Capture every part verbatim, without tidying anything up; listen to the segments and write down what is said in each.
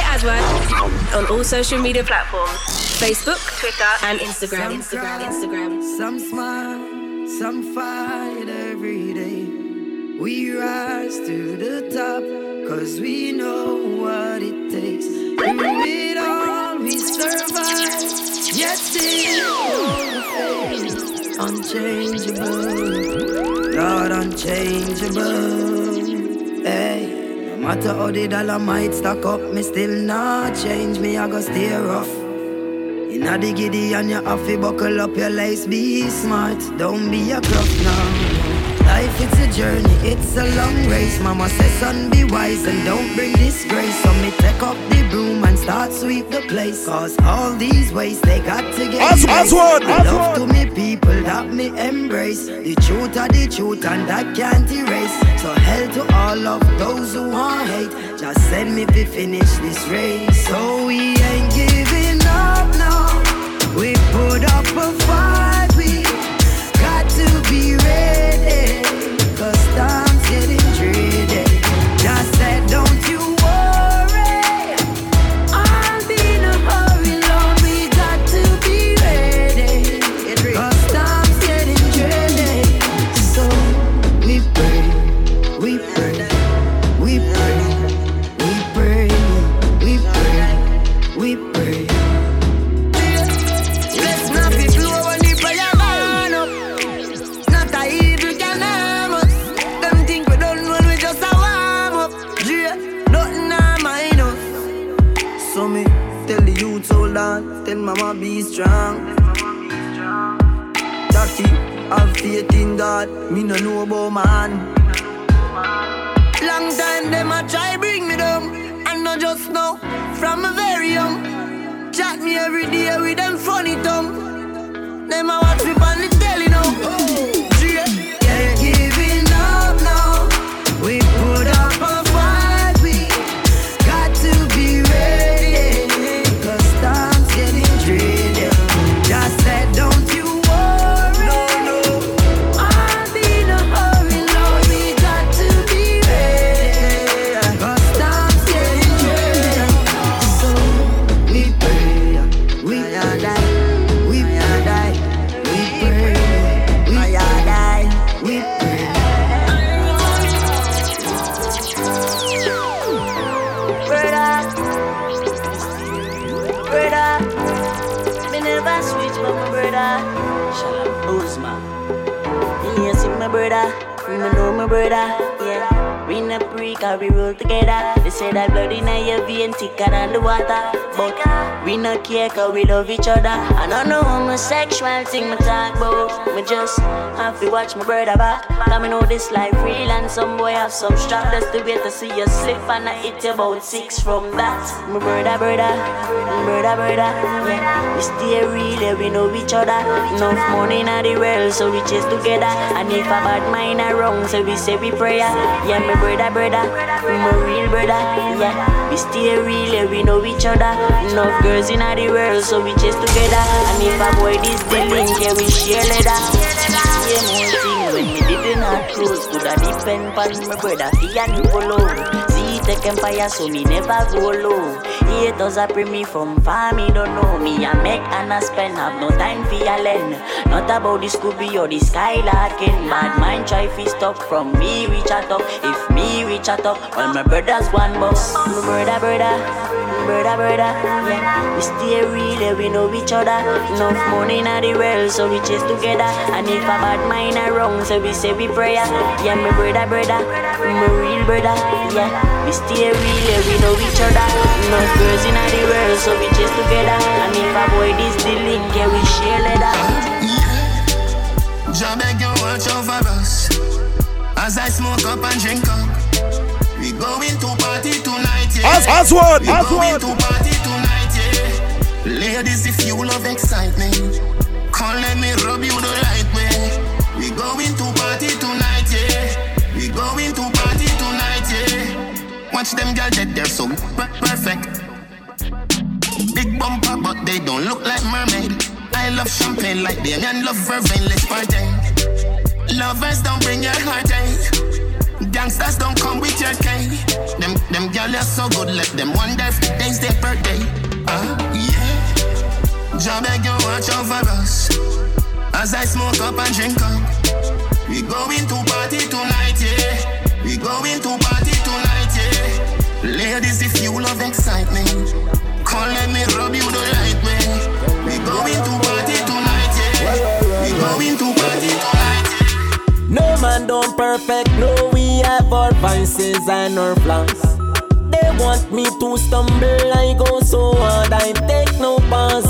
Aswad on all social media platforms: Facebook, Twitter, and Instagram. Some Instagram, cry, Instagram. Some smile, some fight every day. We rise to the top, cause we know what it takes. Through it all, we survive, yet still unchangeable, Lord, unchangeable. Hey. No matter how the dollar might stack up, me still not change. Me I go stay rough. Inna the giddy and you have to buckle up your lace. Be smart, don't be a gruff now. Life it's a journey, it's a long race. Mama says son be wise and don't bring disgrace. So me take up the broom and start sweep the place. Cause all these ways they got to get as, as one, as love one. To me people that me embrace. The truth are the truth and that can't erase. So hell to all of those who want hate. Just send me to finish this race. So we ain't giving up now. We put up a fight. We got to be ready. Cause time's getting dreary. Just said don't you worry, I'll be in a hurry, Lord, we got to be ready. Cause time's getting dreary. So we pray, we pray, we pray, we pray, we pray, we pray. Let's not be slow when the prayer man up. Not a evil can harm us. Them think we don't know we just a warm up. Yeah, nothing I mind us. So me tell the youth hold on, tell mama be strong. Daddy, have faith in God, me no know about man. Long time them a try bring me down, and not just now, from a very young. Chat me every day with them funny tongue. Them a watch me on the telly now. Oh, yeah. Can't giving up now. We put up a fight. We got to be ready. Cause time's getting dreary. Just said don't you worry. No, no. I'll be in a hurry, Lord. We got to be ready. Cause time's getting dreary. So we pray, we die, we die, we pray, we die, we pray. Brother, brother, me never switch but my brother. Shalom, Uzma. You see my brother, me know my brother, yeah. We not pre, cause we roll together. They say that blood in your vein thicker than the water. But we not care cause we love each other. I don't know homosexual thing me talk about. Me just have to watch my brother back. Cause me know this life real and some boy have some strap. That's the way to see you slip and I hit you about six from that. My brother, brother, my brother, brother, yeah. We stay real, yeah, we know each other. Enough money in the world so we chase together. And if a bad mind are wrong so we say we pray. Yeah, my brother, brother, my real brother, yeah. We stay real, yeah, we know each other. Enough girls in the world, so we chase together. And if a boy this the link, yeah, we share leather. Yeah, more thing when me did not close. Could I depend on my brother, fi and follow. See, take empire, so me never go low. Haters a bring me from far, me don't know. Me I make and I spend, have no time for ya learn. Not about the Scooby or the Skylarking. Bad mind try fi stop from me reach a top. If me reach a top, all my brothers one boss. My brother, brother, brother, brother, yeah. We stay real, yeah, we know each other. Enough money in the world, so we chase together. And if a bad mind are wrong, so we say we pray. Yeah, my brother, brother, my real brother, yeah. We stay real, yeah, we know each other. Enough girls in the world, so we chase together. And if a boy this the link, yeah, we share leather. Jah beg you watch over us as I smoke up and drink up. We going to party tonight, yeah. As, as one, we as going one. to party tonight, yeah. Ladies, if you love excitement, come let me rub you the right way. We going to party tonight, yeah. We going to party tonight, yeah. Watch them girls that they're so perfect. Big bumper, but they don't look like mermaid. I love champagne like them and love vervain. Let's party. Lovers don't bring your heartache. Gangsters don't come with your K. Them, them gyal are so good, let them wonder if today's their birthday. Ah, uh, yeah. Jah beg you watch out for us as I smoke up and drink up. We going to party tonight, yeah. We going to party tonight, yeah. Ladies, if you love excitement, come let me rub you the right way. We going to party tonight, yeah. We going to party tonight, yeah. No man don't perfect, no we have our vices and our flaws. They want me to stumble, I go so hard, I take no pause.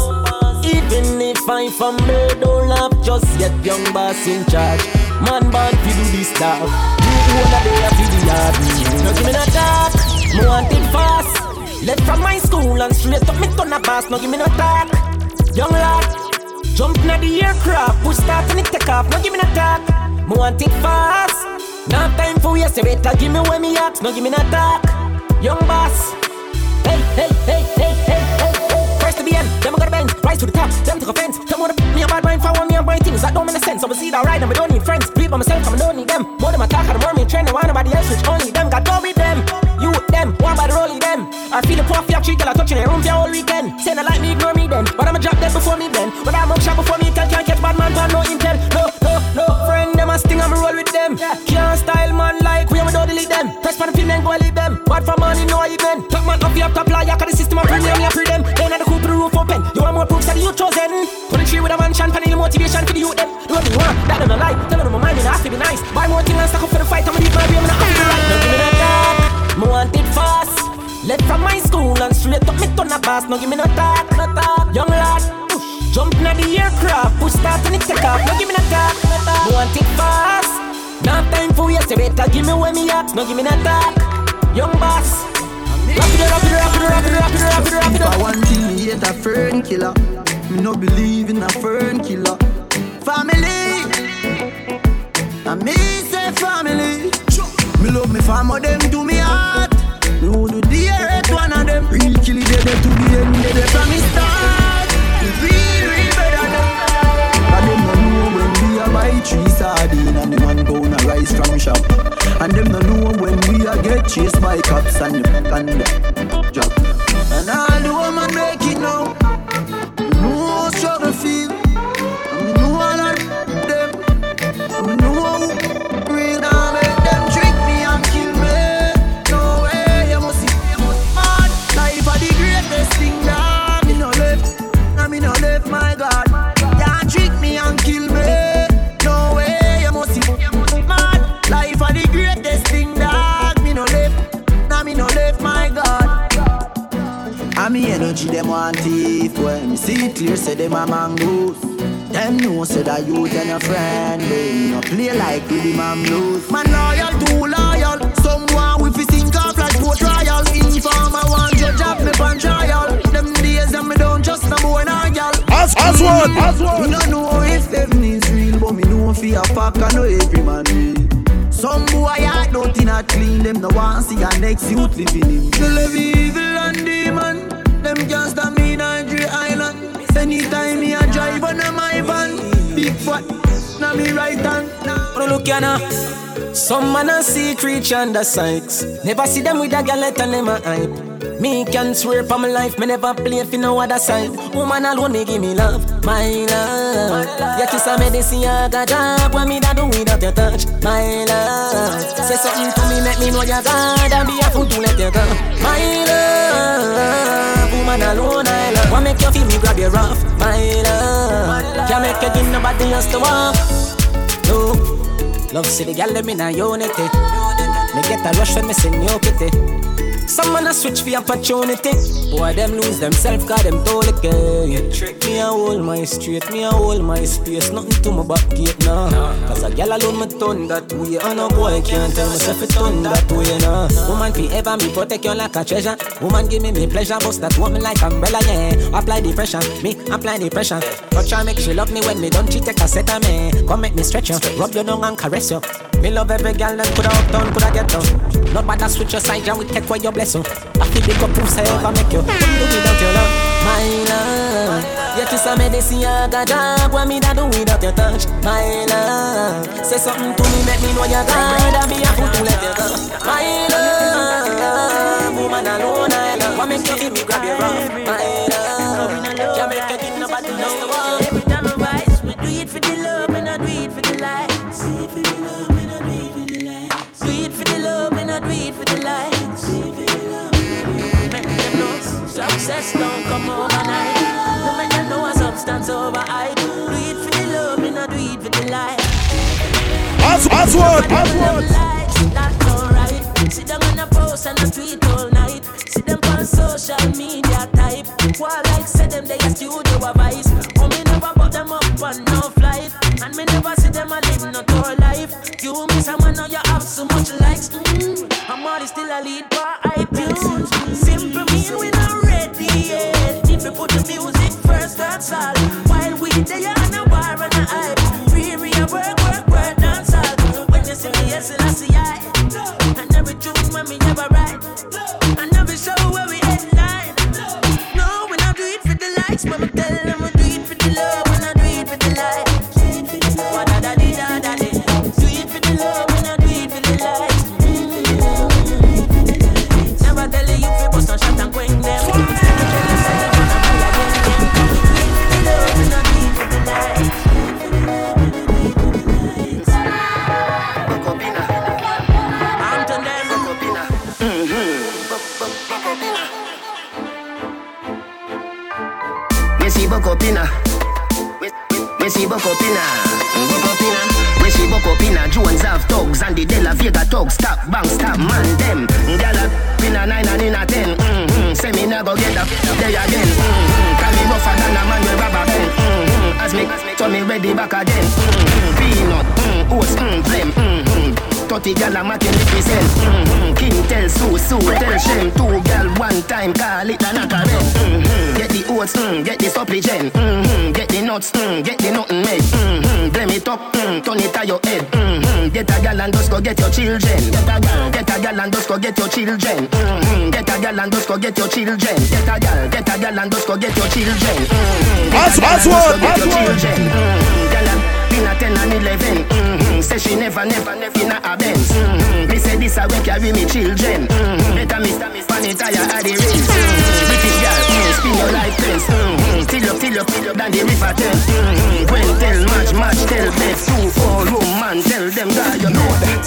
Even if I fumble, don't laugh just yet, young boss in charge. Man born fi do this stuff. You wanna be a fi the yard. No give me no talk, me want it fast. Left from my school and straight up me turn a boss. No give me no talk, young lad. Jump inna the aircraft, push start and it take off. No give me no talk, me want it fast. No time for waste, you better give me where me at. No give me no talk, young boss. Hey, hey, hey, hey, hey, hey, hey. First to the end, them I got a bend. Rise to the top, them take offense. Them wanna me a bad mind for one me and my things that don't make sense. I was see that right and I don't need friends. Be by myself, I don't need them. More than my talk, the more me trend. I want nobody else, which only them. Got go with them, you with them, one by the roll with them. I feel the poor for three girl I touch in the room for all weekend. Say not like me, ignore me then. But I'ma drop them before me then. But I'm up shot before me, can't catch bad man, but no intel. No, no, no, friend, them a sting, I'ma roll with them. Can't style man like we, I'ma don't delete them. Press for the film and go leave them. Bad for money, no even. Top man off your top line, cause the system of premium, you free them. Then at the coop, the roof open. You want more proofs that you chosen. Put a tree with a mansion, panel motivation for the youth them. Do what you want, that them a lie. Tell them my mind, it has to be nice. Buy more things and stack up for the fight, I'ma leave my way, I'm not have to right. No give me no talk, me want it fast. Left from my school and straight up me turn a boss. No give me no talk, no talk, young lad. Push, jump inna the aircraft, push start and it take off. No give me no talk, no talk, me want it fast. No time for waste, you better give me where me at. No give me no talk, young boss. Rap it up, rap it up, rap it up, rap it up, rap it up, rap it up. For one thing, me hate a fern killer. Me no believe in a fern killer. Family, and me say family. Me love me family, them to me heart. Me would do the earth one of them. Real kill it, they to the end, they from me start. Me real, real better than. And them no know when we a buy three sardine and the man gonna rise from shop. And them no know when we a get chased by cops and the and the job. And all the woman make it now. No struggle feel. And me know all of them. And me know real now make them trick me and kill me. No way, you must see. Hard life are the greatest thing that me no left. And me no left, my God. Can't trick me and kill me. No way, you must see. Mad life are the greatest thing that me no left. And me no left, my God. And me energy them want thief. When me see it clear, say them a mangoes. Them know say that you and your friend. They no play like with the man blues. Man loyal, too loyal. Someone with his sink off like boat royal. Informer want judge up me pan trial. Them days that me don't trust no boy nor girl. As, as one, as one. Me no know if heaven is real, but me know for a fact I know every man real. Some boy I don't think I clean. Them no want see a next youth living in. They live evil and demon. Them can't stop me in Andre Island. Anytime me a drive on my van, big fat, na me right hand. Oh look ya now, some man a see creature under sights. Never see them with a galette and them a hype. Me can swear for my life, me never play for no other side. Woman alone me give me love, my love. Your kiss a medicine, I got job. What me da do without your touch, my love. Say something to me, make me know you're God. And be a fool to let you go, my love. Woman alone I love. What make you feel me grab your rough, my love. Can't make you give nobody else to walk. No, love see the girl them in a unity. Me get a rush when me sing your kitty. Some man a switch for opportunity. Boy, them lose themselves, cause them totally care. You trick me, I hold my street, me, I hold my space. Nothing to my back gate now. Cause a girl alone me turn that way. And a boy can't tell myself it turn that way now. Woman forever, me protect you like a treasure. Woman give me me pleasure, bust that woman like umbrella, yeah. Apply the pressure, me apply the pressure. Touch her, make she love me when me done, she take a set of me. Come make me stretch you, rub you down and caress you. Me love every girl that coulda up down, coulda get down. Not bad to switch your side, and we take away your blessing. I feel the good proofs I ever make you. Don't do without your love. my love. Yet it's a medicine I got job. What me da do without your touch, my love. Say something to me, make me know you're God. I be a fool to let you go, my love. Woman alone, I love. What make you give me grab your rough, my love. Can't make you give nobody know. Every time I rise, we do it for the love and I do it for the lights. Do it for the love and I do it for the lights. Do it for the love and I do it for the lights. Make them know success don't come overnight. No make them know a substance over I do. Do it for the love and I do it for the lights. Oswald, Oswald. That's alright. Sit down on a post and a tweet all night. See them on social media type. While like say them they a studio advice. Oh me never put them up on no flight. And me never see them a live no tour life. You miss a man now you have so much likes. Mm. I'm already still a lead for iTunes. Simple mean we not ready yet. If we put the music first, that's all. While we they on a war and a hype. Free re a work, work, work, dance all. When you see me, yes, I see I. And every tune when me never write. And every show where we headline. No, when I do it for the likes, mama tell them I do it for the love. When I do it for the likes. What da da di da da di. Do it for the love when I do it for the likes. Never tell you if you bust on shot and quench them. Bokopina, we see Bokopina, Bokopina, we see Bokopina. Jones have thugs and the De La Vega thugs. Stop, bang, stop, man, them. Gala, pina nine and in a ten. Mm-hmm. Say me now go get up there again. Mm-hmm. Can me rougher than a man with rubber band. Mm-hmm. As me, so me ready back again. Mm-hmm. Peanut, mm, oats, mm, blem. Mm-hmm. thirty gal a making represent. Mm-hmm. King tell Sue, Sue tell Shem. Two gal one time call it a knock a mm-hmm. Get the oats, mm, get the supplement. Mm-hmm. Get the nuts, mm, get the nothing made. Mm-hmm. Blame it up, mm, turn it to your head. Mm-hmm. Get a gal and just go get your children. Get a gal, get a gal and just go get your children. Mm-hmm. Get a gal and just go get your children. Get a gal, get a gal and just go get your children. Mm-hmm. Oswald, Oswald. In a ten and eleven, mm-hmm. Say she never, never, never in a Benz. Mm-hmm. Me say this a way carry me children. Mm-hmm. Better me stand me span it higher at the race. Mm-hmm. British girl, mm, spin your life fence. Mm-hmm. Till up, till up, till up, down the river Thames. Mm-hmm. Gwen tell, match, match, tell, bet, two, four, room, man, tell them that you know that.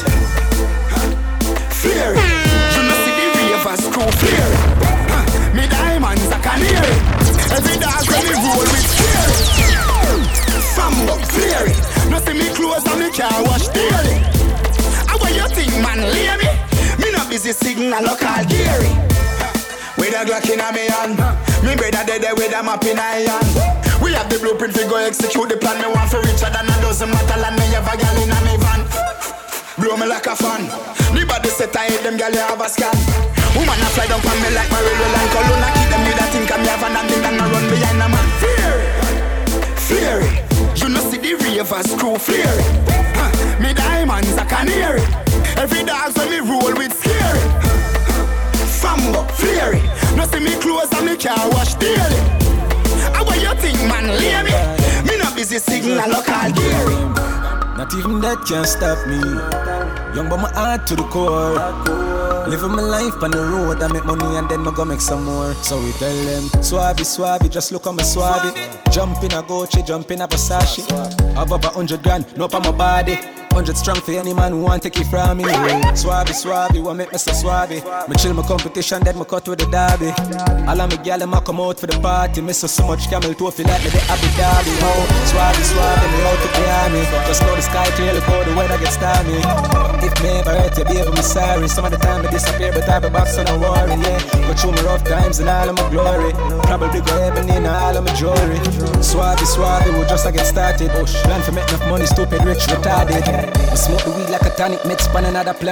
Flare it, you know see the ravers crew flare it. Huh. Me diamonds a canary. Every dog when me roll with scary. Fambo, clear it. No see me clothes and me car wash daily. How what you think, man, leave me? Me not busy signal local Gary. With a Glock in a me hand. Me brother dead there with a map in a hand. We have the blueprint to go execute the plan. Me want for richer than a dozen matter land. Me have a gal in a me van. Blow me like a fan. The body set I hate them gal you have a scan. Woman a fly down on me like my railway line. Colonna keep them with a think I'm have an and then I run behind a man. Fear it, fear it. You know see the ravers crew flare it. Huh. Me diamonds a canary. Every dog when me roll with scary. Fambo, flare it. No see me clothes and me car wash daily. How what you think, man, leave me? Me not busy signal local Gary. Not even that can stop me. Young but my heart to the core. Living my life on the road, I make money and then I go make some more. So we tell them, Suave, Suave, just look on my Suave. Jump in a Gucci, jump in a Versace. Above a hundred grand, no up on my body. Hundred strong for any man who want take it from me. Suave, Suave, what make me so suave? Me chill my competition, then me cut with the derby. All of me gyal them a come out for the party. Me so so much camel toe feel like me the Abu Dhabi. Oh, Suave, Suave, me out to the army. Just know the sky clear, look how the weather gets stormy. If me ever hurt you, baby, me sorry. Some of the time I disappear, but I be back, so don't worry, yeah. Go through my rough times and all of my glory. Probably go heaven in all of my jewelry. Suave, Suave, we just a get started. Plan for make enough money, stupid, rich, retarded. I smoke the weed like a tonic, meds on another planet.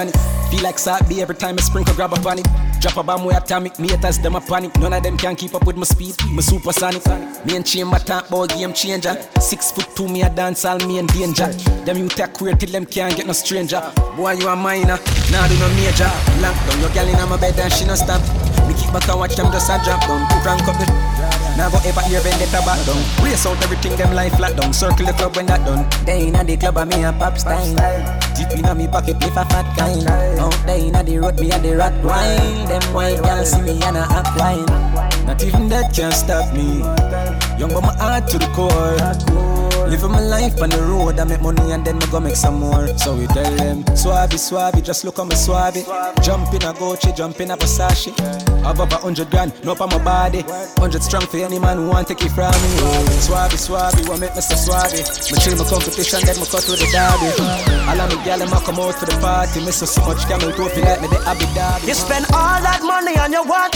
Feel like salt be every time I sprinkle grab up on it. Drop a bomb with atomic, me haters them a panic. None of them can keep up with my speed, my supersonic. Me and Chamber talk about game changer. Six foot two, me a dance all me in danger. Them you take queer till them can't get no stranger. Boy you a minor, nah do no major. Lock down your girl in my bed and she no stop. Me kick back and watch them just a drop down. Crank up the now go ever hear vendetta back down. Race out everything them life flat down. Circle the club when that done. They inna the club and me a pop style. Deep inna me pocket lift a fat kind. Out there inna the road me a the rat wine. Them white girls see me and a act wine. Not even that can stop me. Young but my heart to the core. Living my life on the road, I make money and then me go make some more. So we tell them, Suave, Suave, just look on me Suave. Jump in a Gucci, jump in a Versace. Have up a hundred grand, no up on my body. Hundred strong for any man who want to take it from me. Suave, Suave, what make me so Suave? Me chill my competition, then me cut with the derby. All of me gal, them a come out for the party. Me so so much camel toe feel like me the Abu Dhabi. You spend all that money on your watch.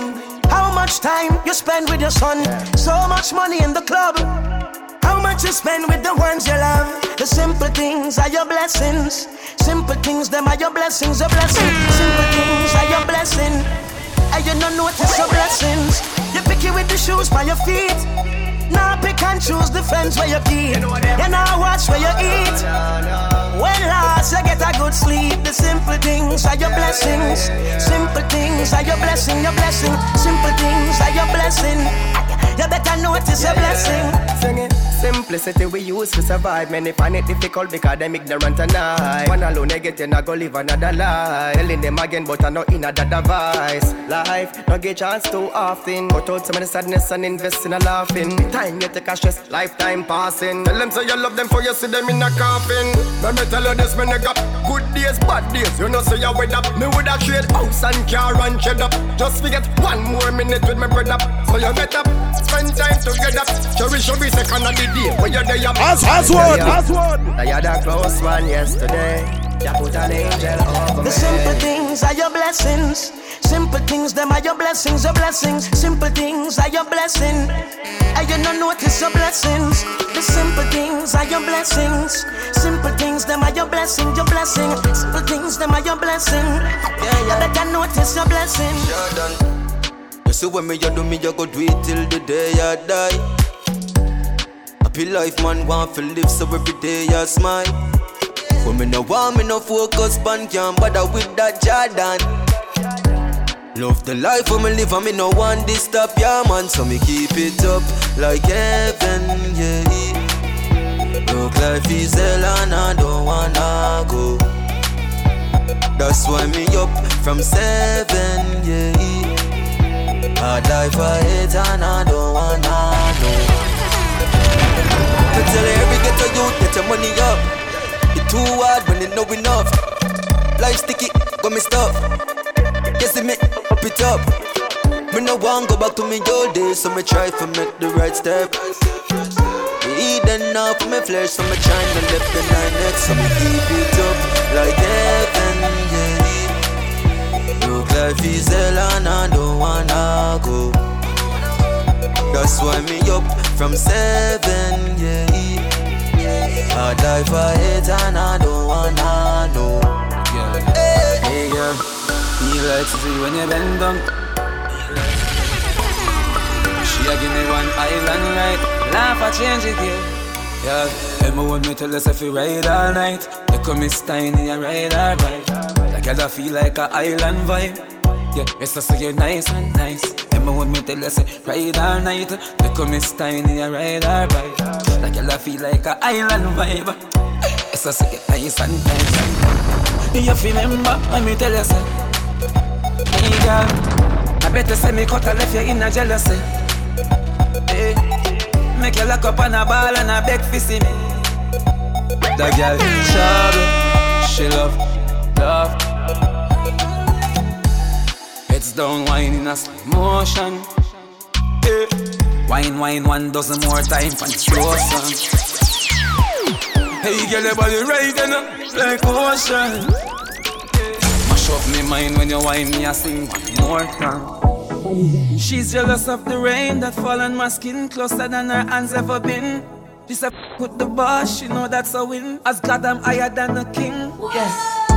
How much time you spend with your son? So much money in the club. How much you spend with the ones you love? The simple things are your blessings. Simple things, them are your blessings, your blessings. Simple things are your blessing. And you don't notice your blessings. You pick it with the shoes by your feet. Now pick and choose the friends where you keep. You now watch where you eat. When last you get a good sleep. The simple things are your blessings. Simple things are your blessing, your blessing. Simple things are your blessing. You better notice your blessing. Sing it. Simplicity we use to survive. Many find it difficult because them ignorant and I. One alone they get in a go live another life. Telling them again but I know in a device. Life no get chance too often. Cut out some of the sadness and invest in a laughing. Time you take a stress, lifetime passing. Tell them say you love them for you see them in a coffin. Let me tell you this, man, I got good days, bad days. You know say you with up. Me woulda trade house and car and shed up. Just forget one more minute with my bread up. So you get up, spend time together. Cherish every second of the day when you're there. As as one, as one. I had a close one yesterday. You put an angel over me. The simple things are your blessings. Simple things, them are your blessings, your blessings. Simple things are your blessing. And you don't notice your blessings. The simple things are your blessings. Simple things, them are your blessing, your blessing. Simple things, them are your blessing. Yeah, yeah. You better notice your blessing. Sure done. You see when me you do me, you go do it till the day I die. Happy life man want to live, so every day I smile. When me no want me no focus pan, can't bother with that Jordan. Love the life when me live and me no want this stop, yeah man. So me keep it up like heaven, yeah. Look life is hell and I don't wanna go. That's why me up from seven, yeah. Hard life I hate and I don't wanna know. I tell every ghetto youth, get your money up. It's too hard when you know enough. Life sticky, got me stuff. You see me, up it up. Me no want go back to me old days, so me try to make the right step. Me eat enough for me flesh, so me try to lift the nine next. So me keep it up like heaven, yeah. Look life is hell and I don't wanna go. That's why me up from seven, yeah. Hard life I hate and I don't wanna know. Yeah. Hey, hey girl, feel like to see when you bend down. She a give me one island right, laugh I change it here. Yeah, Emma want me tell us if you ride all night. You come Miss Tiny and ride all right. Like girl I feel like a island vibe. Yeah, it's just so you're nice and nice. Emma want me tell us ride all night. You come Miss Tiny and ride all right. Like girl I feel like a island vibe. It's just so you're nice and nice. You remember when me tell you say, hey girl, I better say me cut a left you in a jealousy. Hey, make you lock up on a ball and a beg for see me. That girl, shabby, she love, love. Heads down, wine in a slow motion. Hey, wine, wine one dozen more time for the slow song. Hey girl, your body rising up like ocean. Mash up me mind when you whine me, I sing one more time. She's jealous of the rain that fall on my skin, closer than her hands ever been. She said, put the boss, she know that's a win. As God, I'm higher than a king. Yeah.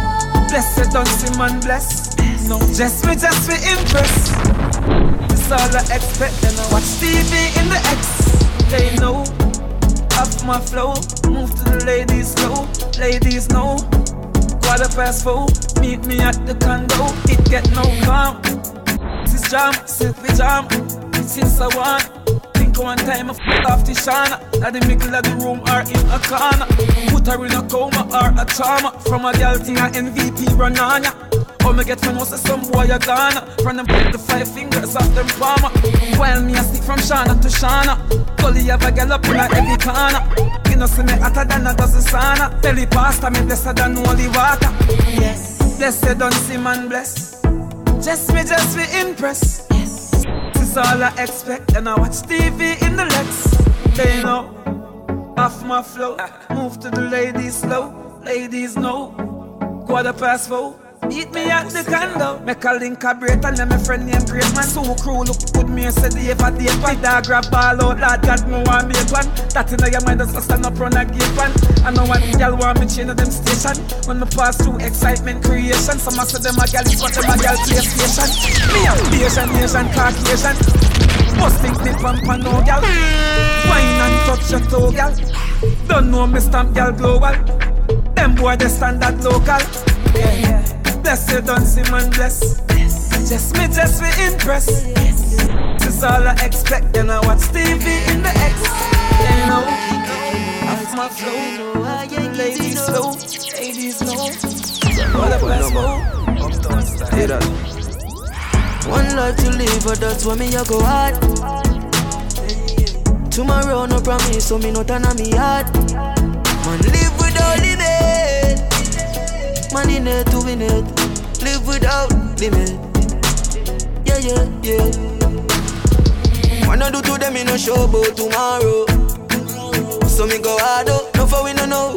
Blessed don't see man bless. No, just me, just me impress. That's all I expect. And I watch T V in the X. They know, off my flow. Move to the ladies slow. Ladies know, quarter past four. Meet me at the condo. It get no calm. This is jam, silky jam. Since I want. One time I f*** off the shana. At the middle of the room or in a corner. Put her in a coma or a trauma. From a girl thing a M V P run on ya. How me get from us some boy a Ghana. From them put the five fingers off them palmer. While me a stick from Shana to Shana. Gully have a girl up in a every corner. You know see me hotter than a dozen sauna. Tell the pastor me blessed than holy water. Yes, blessed don't see man bless. Just me, just me impress. This is all I expect, and I watch T V in the Lex. They know, off my flow. Move to the ladies slow. Ladies know, quarter past four. Meet me at the condo. Make a link a break and then my friend named Great Man. So crew look good, me said the ever date one. Dog grab ball out, lad got me one make one. That in your mind just stand up run a gate one. I know one girl want me change them station. When me pass through excitement creation. Some say them a girl is what them a girl PlayStation. Me a Asian, Asian, Caucasian. Must think me pump and no girl. Wine and touch your toe girl. Don't know me stamp girl global. Them boy they stand at local. Yeah, yeah. Blessed don't see man bless. Just me, just me impress. This is all I expect. And I watch T V in the X. You know, off my flow. Ladies slow, ladies low. All the best go. Hear that? One life to live, but that's why me a go hard. Tomorrow no promise, so me no turn on me hard. Man live without limit. Man in it to win it. Live without limit. Yeah, yeah, yeah. Wanna do to them in no show about tomorrow. So me go hard up, no for we no know.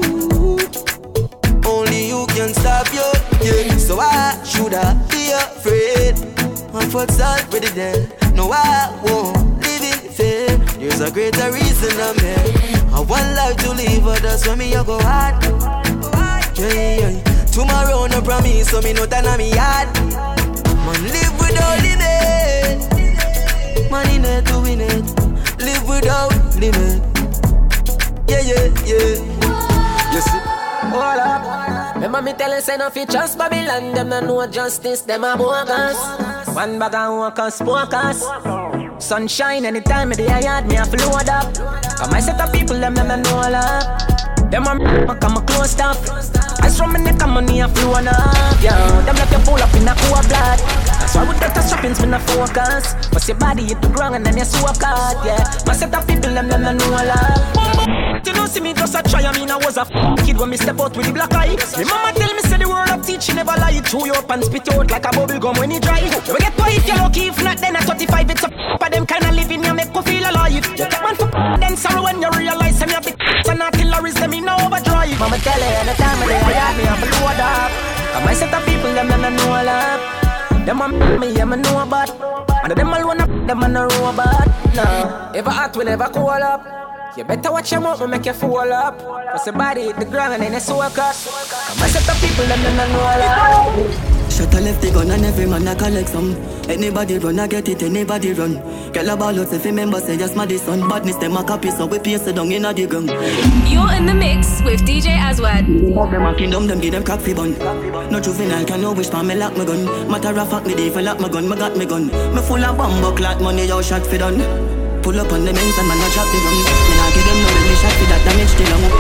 Only you can stop you, yeah. So why should I be afraid? My foot's already dead. No, I won't live in fear. There's a greater reason I'm here. I want life to live, but that's why me I go hard. Yeah, yeah. Tomorrow no promise, so me no turn on me hard. Man live without limit. Man in it to win it. Live without limit. Yeah, yeah, yeah. You see? Hold up. Remember me tell you say no fi trust Babylon. Them no know justice, them a bogus. One bag of workers, focus. Sunshine anytime me day I yard me a flood up. Cause my set of people them them no know all up. Them a m***, come a close up. I saw me neck and money a flow on up, yeah. Them let you pull up in a cool blood. That's why with that strappings me no focus. But your body hit the ground and then you swap hard, yeah. My set of people them them no know all up. You know see me just a try, I mean I was a f*** kid when me step out with the black eye. My mama tell me say the word of teaching never lie. Chew you up and spit out like a bubble gum when it dry. You get why if you're lucky, if not then at thirty-five it's a f*** but them kinda living you make you feel alive. You take one for f*** then sorrow when you realize them you have the and artilleries them in overdrive. Mama tell you anytime I day I got me up a load up. And my set of people them them know all up. Them a me yeah me know about. And them all wanna them a no robot. Nah, ever hot will never cool up. You better watch your mouth, me make you fall up. Cause your body hit the ground and then you soak up. And my set of people them them know all up. Shut a left the gun and every man a collect some. Anybody run, I get it, anybody run. Girl a ball out if you remember say just my this son. Badness them a copy so we paste it down in a the gun. You're in the mix with D J Aswad. Them a kingdom, them give them crack fi bun. No juvenile can no wish for me lock my gun. Matter of fact me dey for lock my gun, me got me gun. Me full of bomb clot money, yo shot fi done. Pull up on the men's and man a drop the gun. Me nah give them no belly shot fi that damage the lung.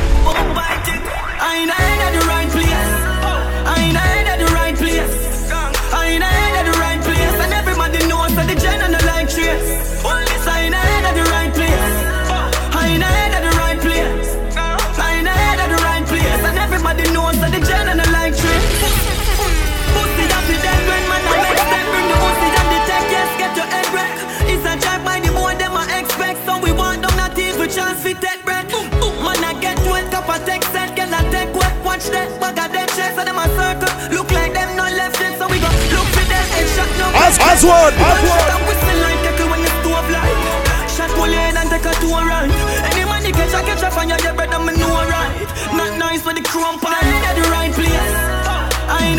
I ain't at the right place. I ain't at the right place. I ain't at the right place. And everybody knows that the gen and the like trace. Only I ain't at the right place. I ain't at the right place. I ain't at the right place. And everybody knows that the gen and the like trace. Pussy that the dead when man I make them bring the pussy and the tech. Yes, get your head wreck. It's a drive by the boy them I expect. So we want them not even chance fit take breath. Man I get wet up a text set. Can I take wet? Watch that bag of them checks and them a circle. Look like them not left it. So we go look for them and shot no. As Aswad, Aswad. Stop whistling like take when you stove light. Shot pull in and take a two right. Any man you catch a catch a fire, you better me know right. Not nice for the crump. I ain't at the right place. I ain't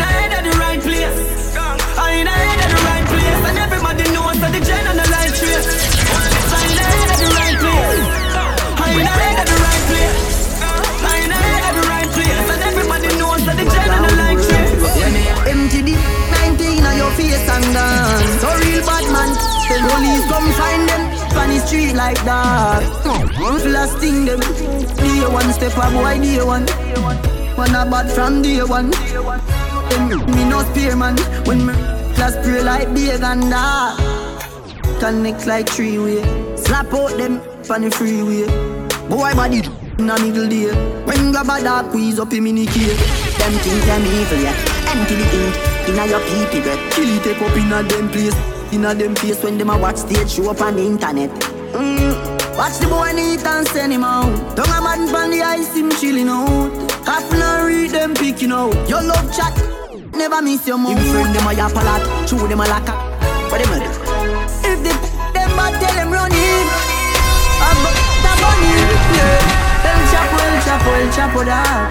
your face and dance. So real bad man, the police come find them on the street like that. Full of sting them. Day one step up, boy, day one. One a bad from day one. Them me no spear man. When me class pray like big and that. Connect like three way. Slap out them on the freeway. Boy body in a middle day. When grab a dark squeeze up him in the cave. Them think them evil, yeah. Empty the ink inna your pee-pee breath. Kill it take up inna them place. Inna them place when them a watch stage show up on the internet. Mm. Watch the boy neat and send him out. Don't a man pan the ice him chilling out. Happen and read them picking out. Your love chat, never miss your mouth. Him friend them a yap a lot, chew them a lacquer. What them a do? If they them bad tell them run in. A b***a bunny, yeah. Them chop well, chop well, chop well that.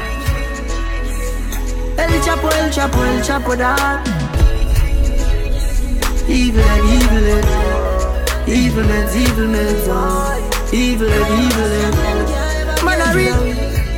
El Chapo, El Chapo, El Chapo that. Evil and evil and evil and evil and evil and evil and man a real.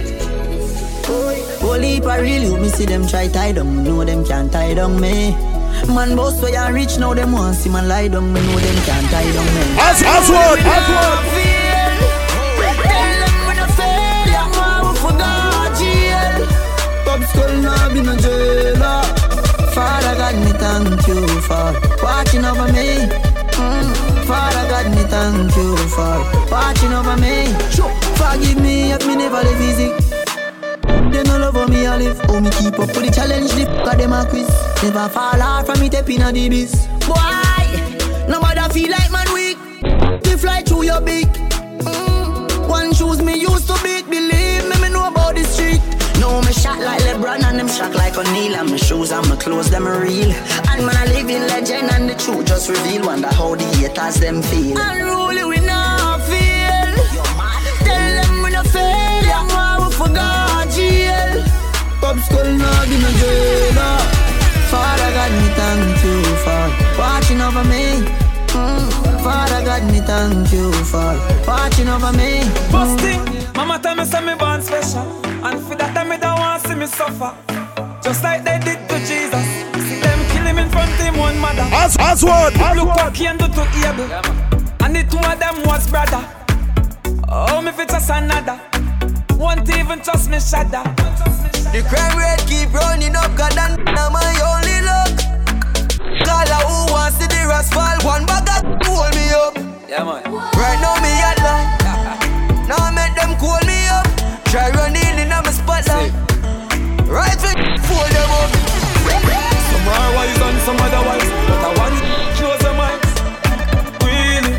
Holy heap a real you me see them try tie down. Know them can't tie down me. Man boss way and rich now them want see man lie down. Me know them can't tie down me. As as what? As what? Tell them when I fail, I'm out for God jail. Pop skull now be no jailer. Father God me thank you for watching over me. Mm. Father God me thank you for watching over me. Forgive me if me never live easy. They no love how me I live. Oh me keep up with the challenge, the f*** them a quiz. Never fall off from me tapping a the biz. Boy, nobody feel like man weak. They fly through your beak. Mm. One shoes me used to beat. Believe me, me know about the street. No, me shot like LeBron and them shot like O'Neal. And my shoes and my clothes, them are real. And man, I live in legend and the truth just reveal. Wonder how the haters them feel. Unruly we not feel. Tell them we not fail. I'm out for God jail. Pop skull now be no jailer. Father God me thank you for watching over me. Mm. Father God me thank you for watching over me. Mm. Busting, mama tell me say me born special. And for that time me don't want to see me suffer. Just like they did to Jesus. See them kill him in front of him one mother. As, as what? As look what? what he can do to Abel. Yeah, and the two of them was brother. Oh, me fit just another. Won't even trust me shudder. The crime rate keep running up. God and now my only luck. Gala who wants to the rest fall. One bag of hold me up. Yeah man. Right now me at line. Now I make them call me up. Try running in on my spotlight. Right foot, fold them up. Some are wise and some otherwise. But I want to close the minds. Really?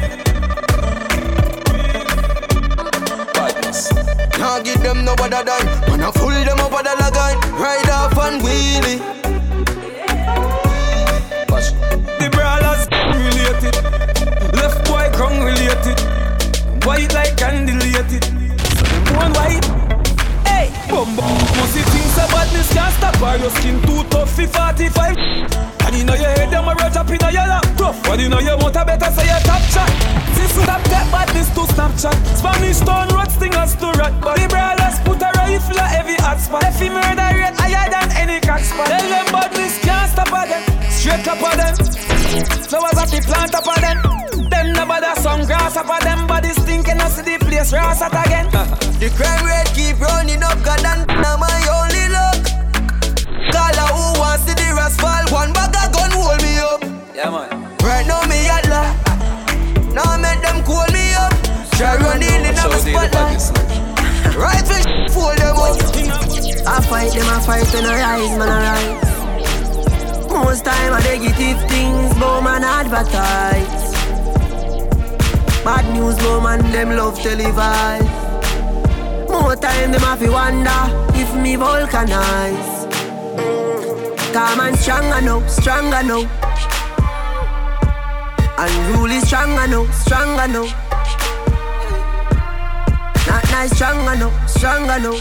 Badness. Now give them no bother dime. Wanna fool them up with a lagan. Ride off and wheelie. Watch. The brawlers related. Left boy crown related. White like candelated. So them one white. Bumbo, must you think so badness can't stop her. Your skin too tough for forty-five. And you know your head them a roll up in your lap. Tough, but you know your motor better say your top shot. Since stop that badness to Snapchat. Spanish town road stingers to rat. But the brawlers put a rifle at every hot spot. If he murder rate higher than any cock spot. Tell them badness can't stop her them. Straight up on them. Flowers up the plant up on them. Them no bother some grass up on them. Body stinking and see the place ras at again. The crime rate keep running up. God and now my only luck. Gala who wants to the rest fall. One bag of gun hold me up. Yeah man. Right now me at la. Now I make them call me up. Try running in my spotlight. Right fish fold them up. I fight them, I fight when I rise, man I rise. Most time I negative things, but man advertise. Bad news, but man them love televise. More time them have to wonder if me vulcanize. Calm and stronger now, stronger now. And rule is stronger now, stronger now. Not nice, stronger now, stronger now.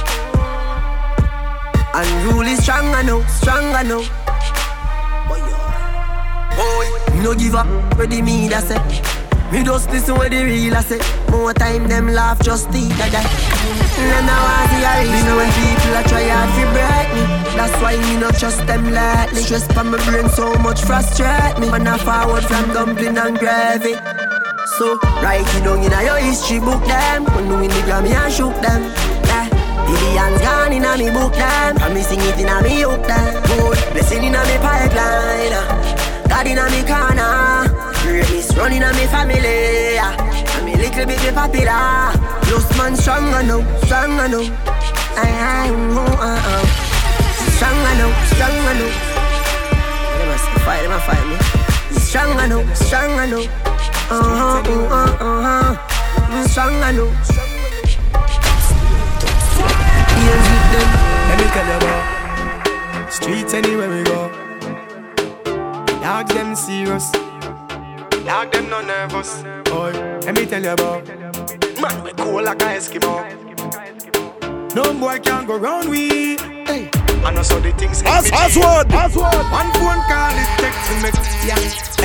And rule is stronger now, stronger now. Boy, no give up, ready me that's it. Me just listen what the real I say. More time them laugh just the other. And now I see I reach me when people are try hard to break me. That's why me not trust them lightly. Stress from my brain so much frustrate me. Man I forward from dumpling and gravy. So write it down in your history book them. When you win the Grammy and shook them. Yeah. Billions gone in a me book them. And me sing it in a me hook them. Good blessing in a me pipeline. God in a me corner. Greatness running a me family. And me little bit me popular. Plus man stronger now, stronger now. I am uh, stronger now, stronger now. They must fight, they must fight me. Stronger now, stronger now. Uh-huh, uh-huh, uh-huh. Stronger now. Let me tell you about streets anywhere we go. Dog them serious. Dog them no nervous. Boy, let me tell you about man we cool like a Eskimo. No boy can go round we. Hey, I know so the things. As as one, as one. One phone call it takes me. Yeah.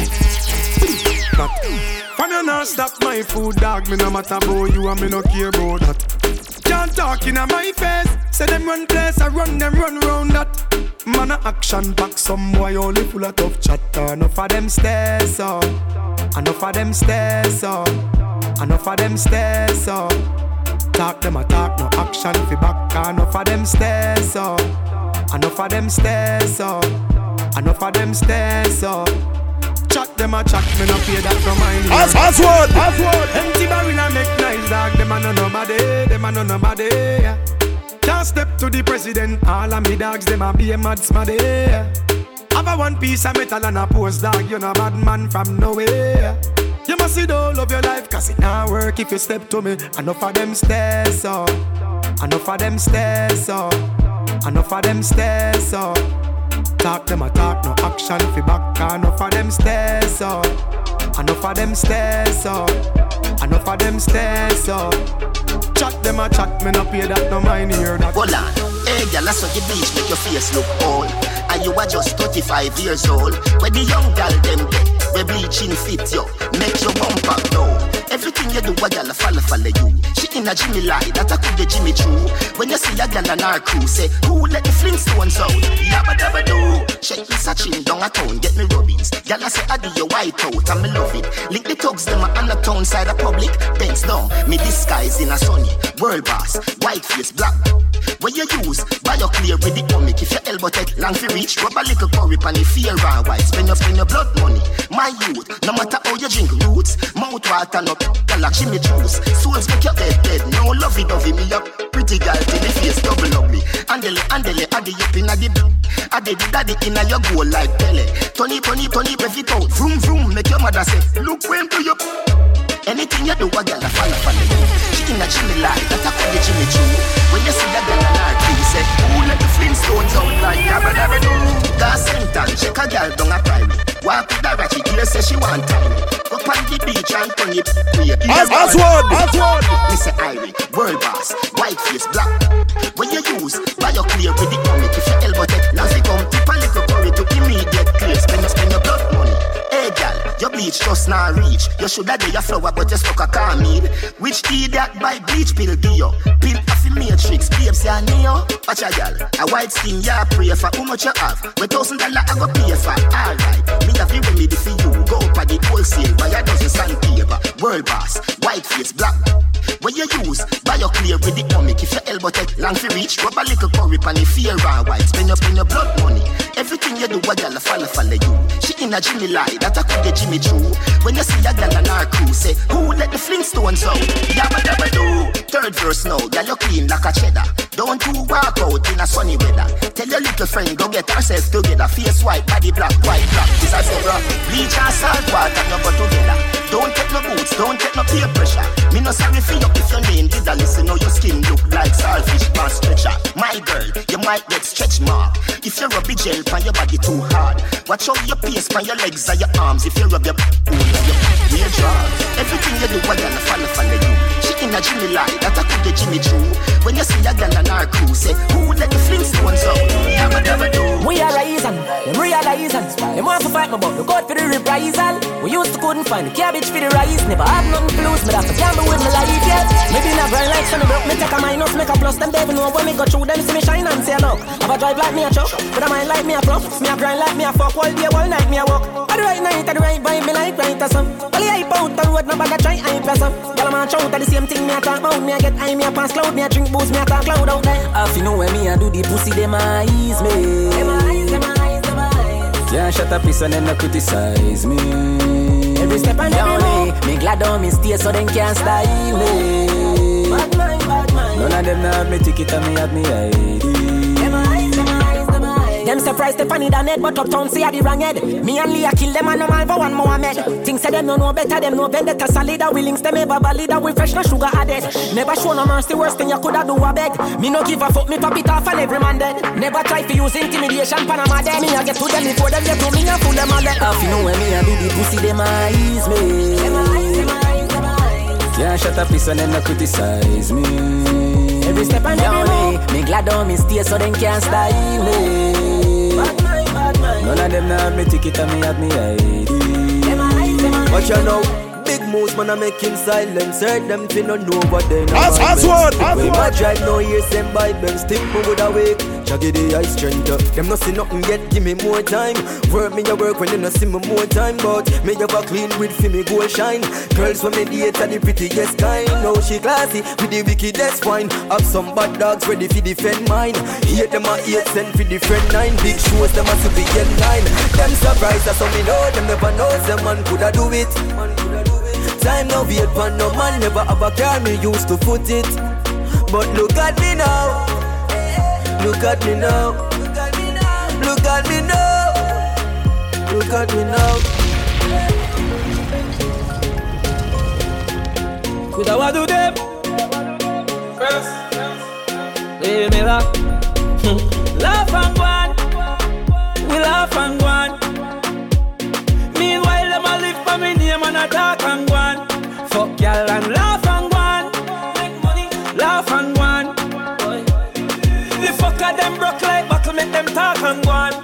Hey. Not. From you not stop my food, dog. Me no matter about you and me no care about that. Can't talk in my face. Say them run place, I run them run round that. Man a action pack, some boy only full of tough chatter. Enough of them stairs up, enough of them stairs up, enough of them stairs up. Talk them a talk, no action fi back. Enough of them stairs up, enough of them stairs up, enough of them stairs up. Chat them a chat, me no pay that no mind. As as one, as one. Empty barrel a make nice dog. Them a no nobody, them a no nobody. Yeah. Can't step to the president. All of me dogs, them a be a mad smaddy. Yeah. Have a one piece of metal and a post dog. You know bad man from nowhere. You must see the whole of your life, cause it not work if you step to me. Enough of them stairs up, enough of them stairs up, enough of them stairs up. Talk them a talk, no action fi back. Enough of them stairs up, enough of them stairs up, enough of them stairs up. Chat them a chat, me no pay that, no mind hear that. Hold on, hey girl, I saw the beach make your face look old. And you are just thirty-five years old. When the young girl them get, we bleaching fit you, make your bumper go. Everything you do, a girl follow follow you. She in a Jimmy lie, that I could be Jimmy true. When you see a girl and her crew, say, who let the Flintstones out? Yabba dabba do. Shake me searching down a town, get me rubbings. Girl I say, I do your white out, and me love it. Link the thugs, them on the town side of public. Bends down, me disguise in a sunny. World boss, white face, black. When you use, buy your clear with the comic. If your elbow take long to reach, rub a little curry pan if fear and white. Spend your, spend your blood money. My youth, no matter how you drink roots. Mouth water no girl like Jimmy juice. Souls make your head dead. No lovey dovey me up. Pretty girl till the face double ugly. Andele, andele, addy up in a the addy the daddy in a your goal like Pele. Tony, Tony, Tony, breath it out. Vroom, vroom, make your mother say, look when to you. Anything you do, a girl a follow, follow you. She in a Jimmy lie, that I call the Jimmy Choo. When you see a girl and her crew, say, who let the Flintstones out like yabba dabba do? Gas Sington, check a girl down a private. Walk with the ratchet, here say she want time. Up on the beach and turn it weird. As as one, as one. Me say Irie, world boss, white face, black. When you use, buy your clear with the comic. If your elbow take, now they come tip a little curry to immediate clear. Spend your, spend your blood money. Hey girl, your bleach just now reach. You shoulda do your flower, but you stuck a carmine. Which idiot buy bleach pill do you? Pill of the matrix, babes ya neo. Watch a girl, a white skin ya pray for. How much you have? With thousand dollar I go pay for. Alright, me have the remedy for you. Go for the wholesale, buy a dozen sandpaper. World boss, white face, black. When you use, buy your clear with the comic. If your elbow take long to reach, rub a little curry pan if fear and white. Spend your, spend your blood money. Everything you do, a girl follow, follow you. She in a Jimmy lie, that I could get Jimmy true. When you see a girl and her crew, say, who let the Flintstones out? Yabba dabba do. Third verse now, girl you clean like a cheddar. Don't you walk out in a sunny weather. Tell your little friend, go get herself together. Face white, body black, white black. This I say, bro, bleach and salt water, no go together. Don't take no boots, don't take no peer pressure. Me no sorry for you if your name did a listen. How your skin look like saltfish pan stretcher. My girl, you might get stretch mark if you rub the gel pan your body too hard. Watch out your pace pan your legs and your arms. If you rub your pool and your real jaw. Everything you do, I gonna follow, follow you. She in a Jimmy lie, that I could get Jimmy true. When you see a gal on our crew, say, who would let the Flintstones out? Yeah, but never do. We are rising, them realizing. Them want to fight me, but look out for the reprisal. We used to couldn't find the cabbage for the rice. Never had nothing to lose, me that's a gamble with my life, yeah. Maybe not grind like son of broke, me take a minus, make a plus. Them devil know when me go through them, see me shine and say look. Have a drive like me a truck, but a mind like me a fluff. Me a grind like me a fuck, all day, all night me a walk. At the right night, at the right vibe, me like right or some. Only hype out the road, nobody try hype or some. Girl, I'm a shout at the same thing, me a talk about. Me a get high, me a pass cloud, me a drink booze, me a talk cloud out there. If you know where me a do the pussy, them eyes me. Them eyes, them eyes, them eyes. Can't shut up, piece and then no criticize me. Every step and every move, me glad on me stay so them can't style me. Bad mind, bad mind. None of them now have me ticket and me have me I D. Them eyes, them eyes, them eyes. Them surprised the funny than head, but uptown say I the wrong head. Me and Leah kill them and no man for one Mohammed. Things say them no know better, them no vendetta solid. We links them ever valid, we fresh no sugar added. Never show no mercy, worst thing you coulda do a beg. Me no give a fuck, me pop it off and every man dead. Never try to use intimidation, Panama dead. Me a get to them before them get to me and fool them all dead. If you know when me a do the pussy, them eyes me. Them eyes, them eyes, them eyes. Can't shut up, piece and then no criticize me. Every step and every move, me glad on me stay so them can't style me. Bad mind, bad mind. None of them now have me ticket and me have me I D. Them eyes, them eyes. Watch out now, big moves man I make him silence. Heard them fi no know what they know. As, as one, as when one. my drive no ears them by them. Stick me with a wake, Shaggy the ice strength up. Them no see nothing yet, give me more time. Work me a work when they no see me more time. But me have a clean with fi me gold shine. Girls when me date are the prettiest kind. Now she classy with the wickedest wine. Have some bad dogs ready fi defend mine. Hate them a eight cent fi defend nine. Big shows them a to be get nine. Them surprised that's how me know. Them never know some man coulda do it. Man coulda do it. Time no wait for no man. Never have a car me used to foot it. But look at me now. Look at me now. Look at me now. Look at me now. Look at me now. Could I do them? First, leave me laugh. Laugh and go on. We laugh and go on. Meanwhile, them a live for me name and a talk and go on. Fuck y'all and laugh and go on. Make money, laugh and go on. The fucker them broke like buckle, make them talk and go on.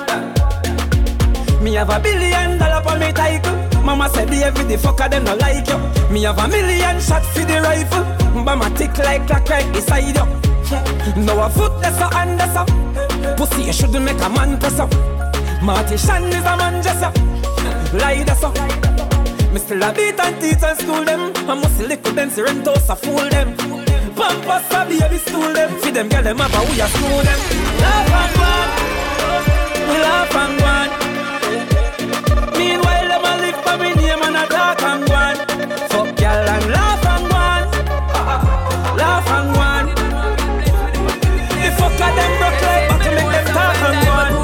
Me have a billion dollar for me title. Mama said the every the fucker them no like you. Me have a million shot for the rifle. Mama tick like clock right beside you. No a foot that's a hand that's up. Pussy you shouldn't make a man press up. Marty Shan is a man just up. Lie that's up. Me still a beat and teach and school them. I must lick with them, Rentos a fool them. Pampas a baby stool them. Feed them, girl them up and we a school them. Laugh and go on. We laugh and go on. Meanwhile them a live for me name and a talk and go on. Fuck y'all and laugh and go on. Laugh and go on. The fucker them broke like back to make them talk and go on.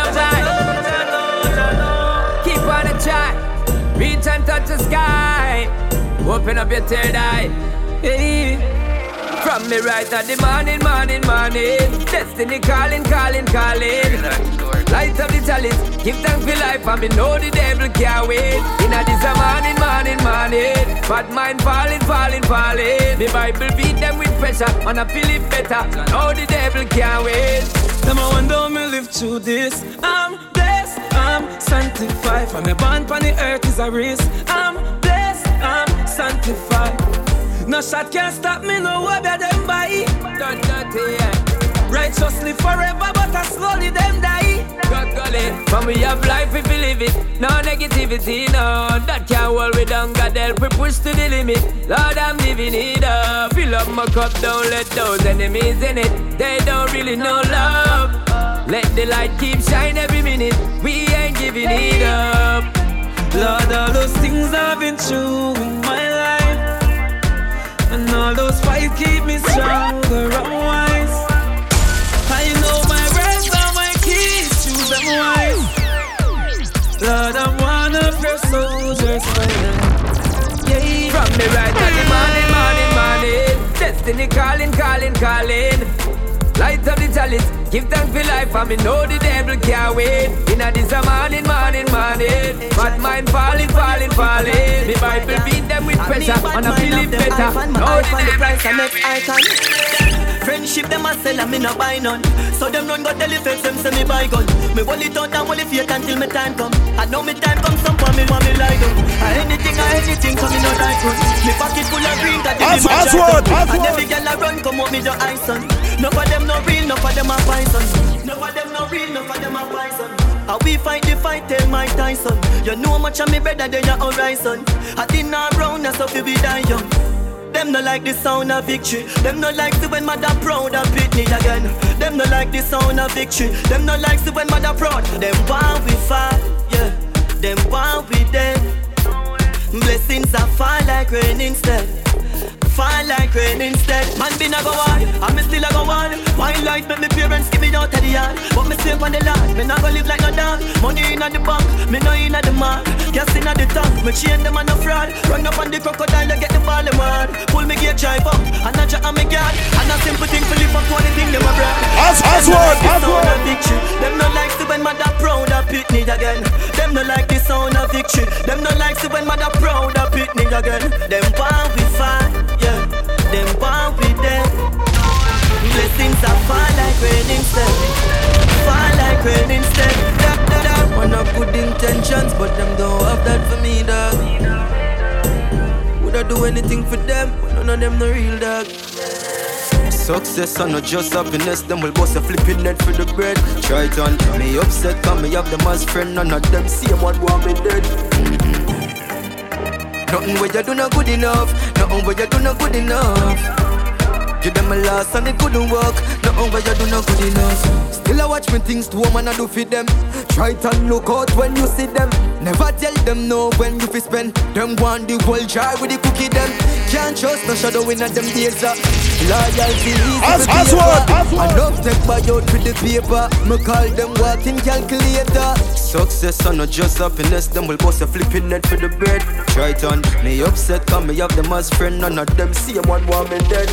Keep on the track. Reach and touch the sky. Open up your third eye. Hey. From me right at the morning, morning, morning. Destiny calling, calling, calling. Light up the chalice, give thanks for life, and me know the devil can't wait. Inna this a morning, morning, morning. Bad mind falling, falling, falling. The Bible beat them with pressure, and I feel it better. Know the devil can't wait. Them I wonder how me live through this. I'm blessed, I'm sanctified. From me born on the earth is a race. I'm blessed, I'm sanctified. No shot can't stop me, no way better them by. Dun, dun, yeah. Righteously forever, but I slowly them die. God golly, from we have life if we live it. No negativity, no. That can't hold we down, God help we push to the limit. Lord, I'm living it up. Fill up my cup, don't let those enemies in it. They don't really know love. Let the light keep shine every minute. We ain't giving it up. Lord, all those things I've been through in my life, and all those fights keep me stronger and wise. I know my words are my keys, choose them wise. Lord, I'm one of your soldiers for them. Yeah. From me right at the morning, morning, morning. Destiny calling, calling, calling. Light up the chalice, give thanks for life, and me know the devil can't wait. Inna this a morning, morning, morning. Bad mind falling, falling, falling. The life will beat them with pressure. And I feel it better. No, the price and next icon. Friendship them a sell and me no buy none. So them run go tell the fakes them say me buy gun. Me hold it out and hold it fake until me time come. I know me time come some for me want me like them. I anything I anything so me no like run. Me pocket full of green that give me my jacket. And every girl I run come out me the ice on. None of them no real, none of them a poison. None of them no real, none of them a poison. How we fight the fight, tell Mike Tyson. You know much of me better than your horizon. I did not round, that's how you be die young. Them no like the sound of victory. Them no like to when mother proud of beat me again. Them no like the sound of victory. Them no like to when mother proud. Them want we fall, yeah. Them want we dead. Blessings are fall like rain instead. Fall like rain instead. Man been a go on, and me still a go on. My life make me parents give me out of the yard. But me stay on the land, me not go live like no dog. Money in the bank, me no in the mark. Gas in the tank, me chain them and no fraud. Run up on the crocodile and get the ball in mad. Pull me gear drive up, and I jack on me guard. And a simple thing for live up to anything them a brag. As, as what, as what. Them no like to when mother proud of pit me again. Them no like the sound of victory. Them no like to when mother proud of pit me again. Them want we fight. Yeah, them born with them. Blessings are fall like rain instead. Fall like rain instead. Da, da, da. Man have good intentions, but them don't have that for me, dog. Would I do anything for them? But none of them no real, dog. Success and not just happiness. Them will bust a flipping net for the bread. Try it on me upset, cause me have them as friend. None of them see what want me dead. Mm-hmm. Nothing where you do not good enough. Nothing where you do not good enough. Give them a loss and it couldn't work. Nothing where you do not good enough. Still I watch me things to woman I do fit them. Try to look out when you see them. Never tell them no when you fi spend. Them want the whole jar with the cookie them. Can't trust no shadow in them days. uh. Loyalty easy As, to as paper. what, as what. I love take my out with the paper. Me call them walking calculator. Success and not just happiness. Them will bust a flipping net for the bread. Try it on me upset, cause me have them as friend. None of them see one want me dead.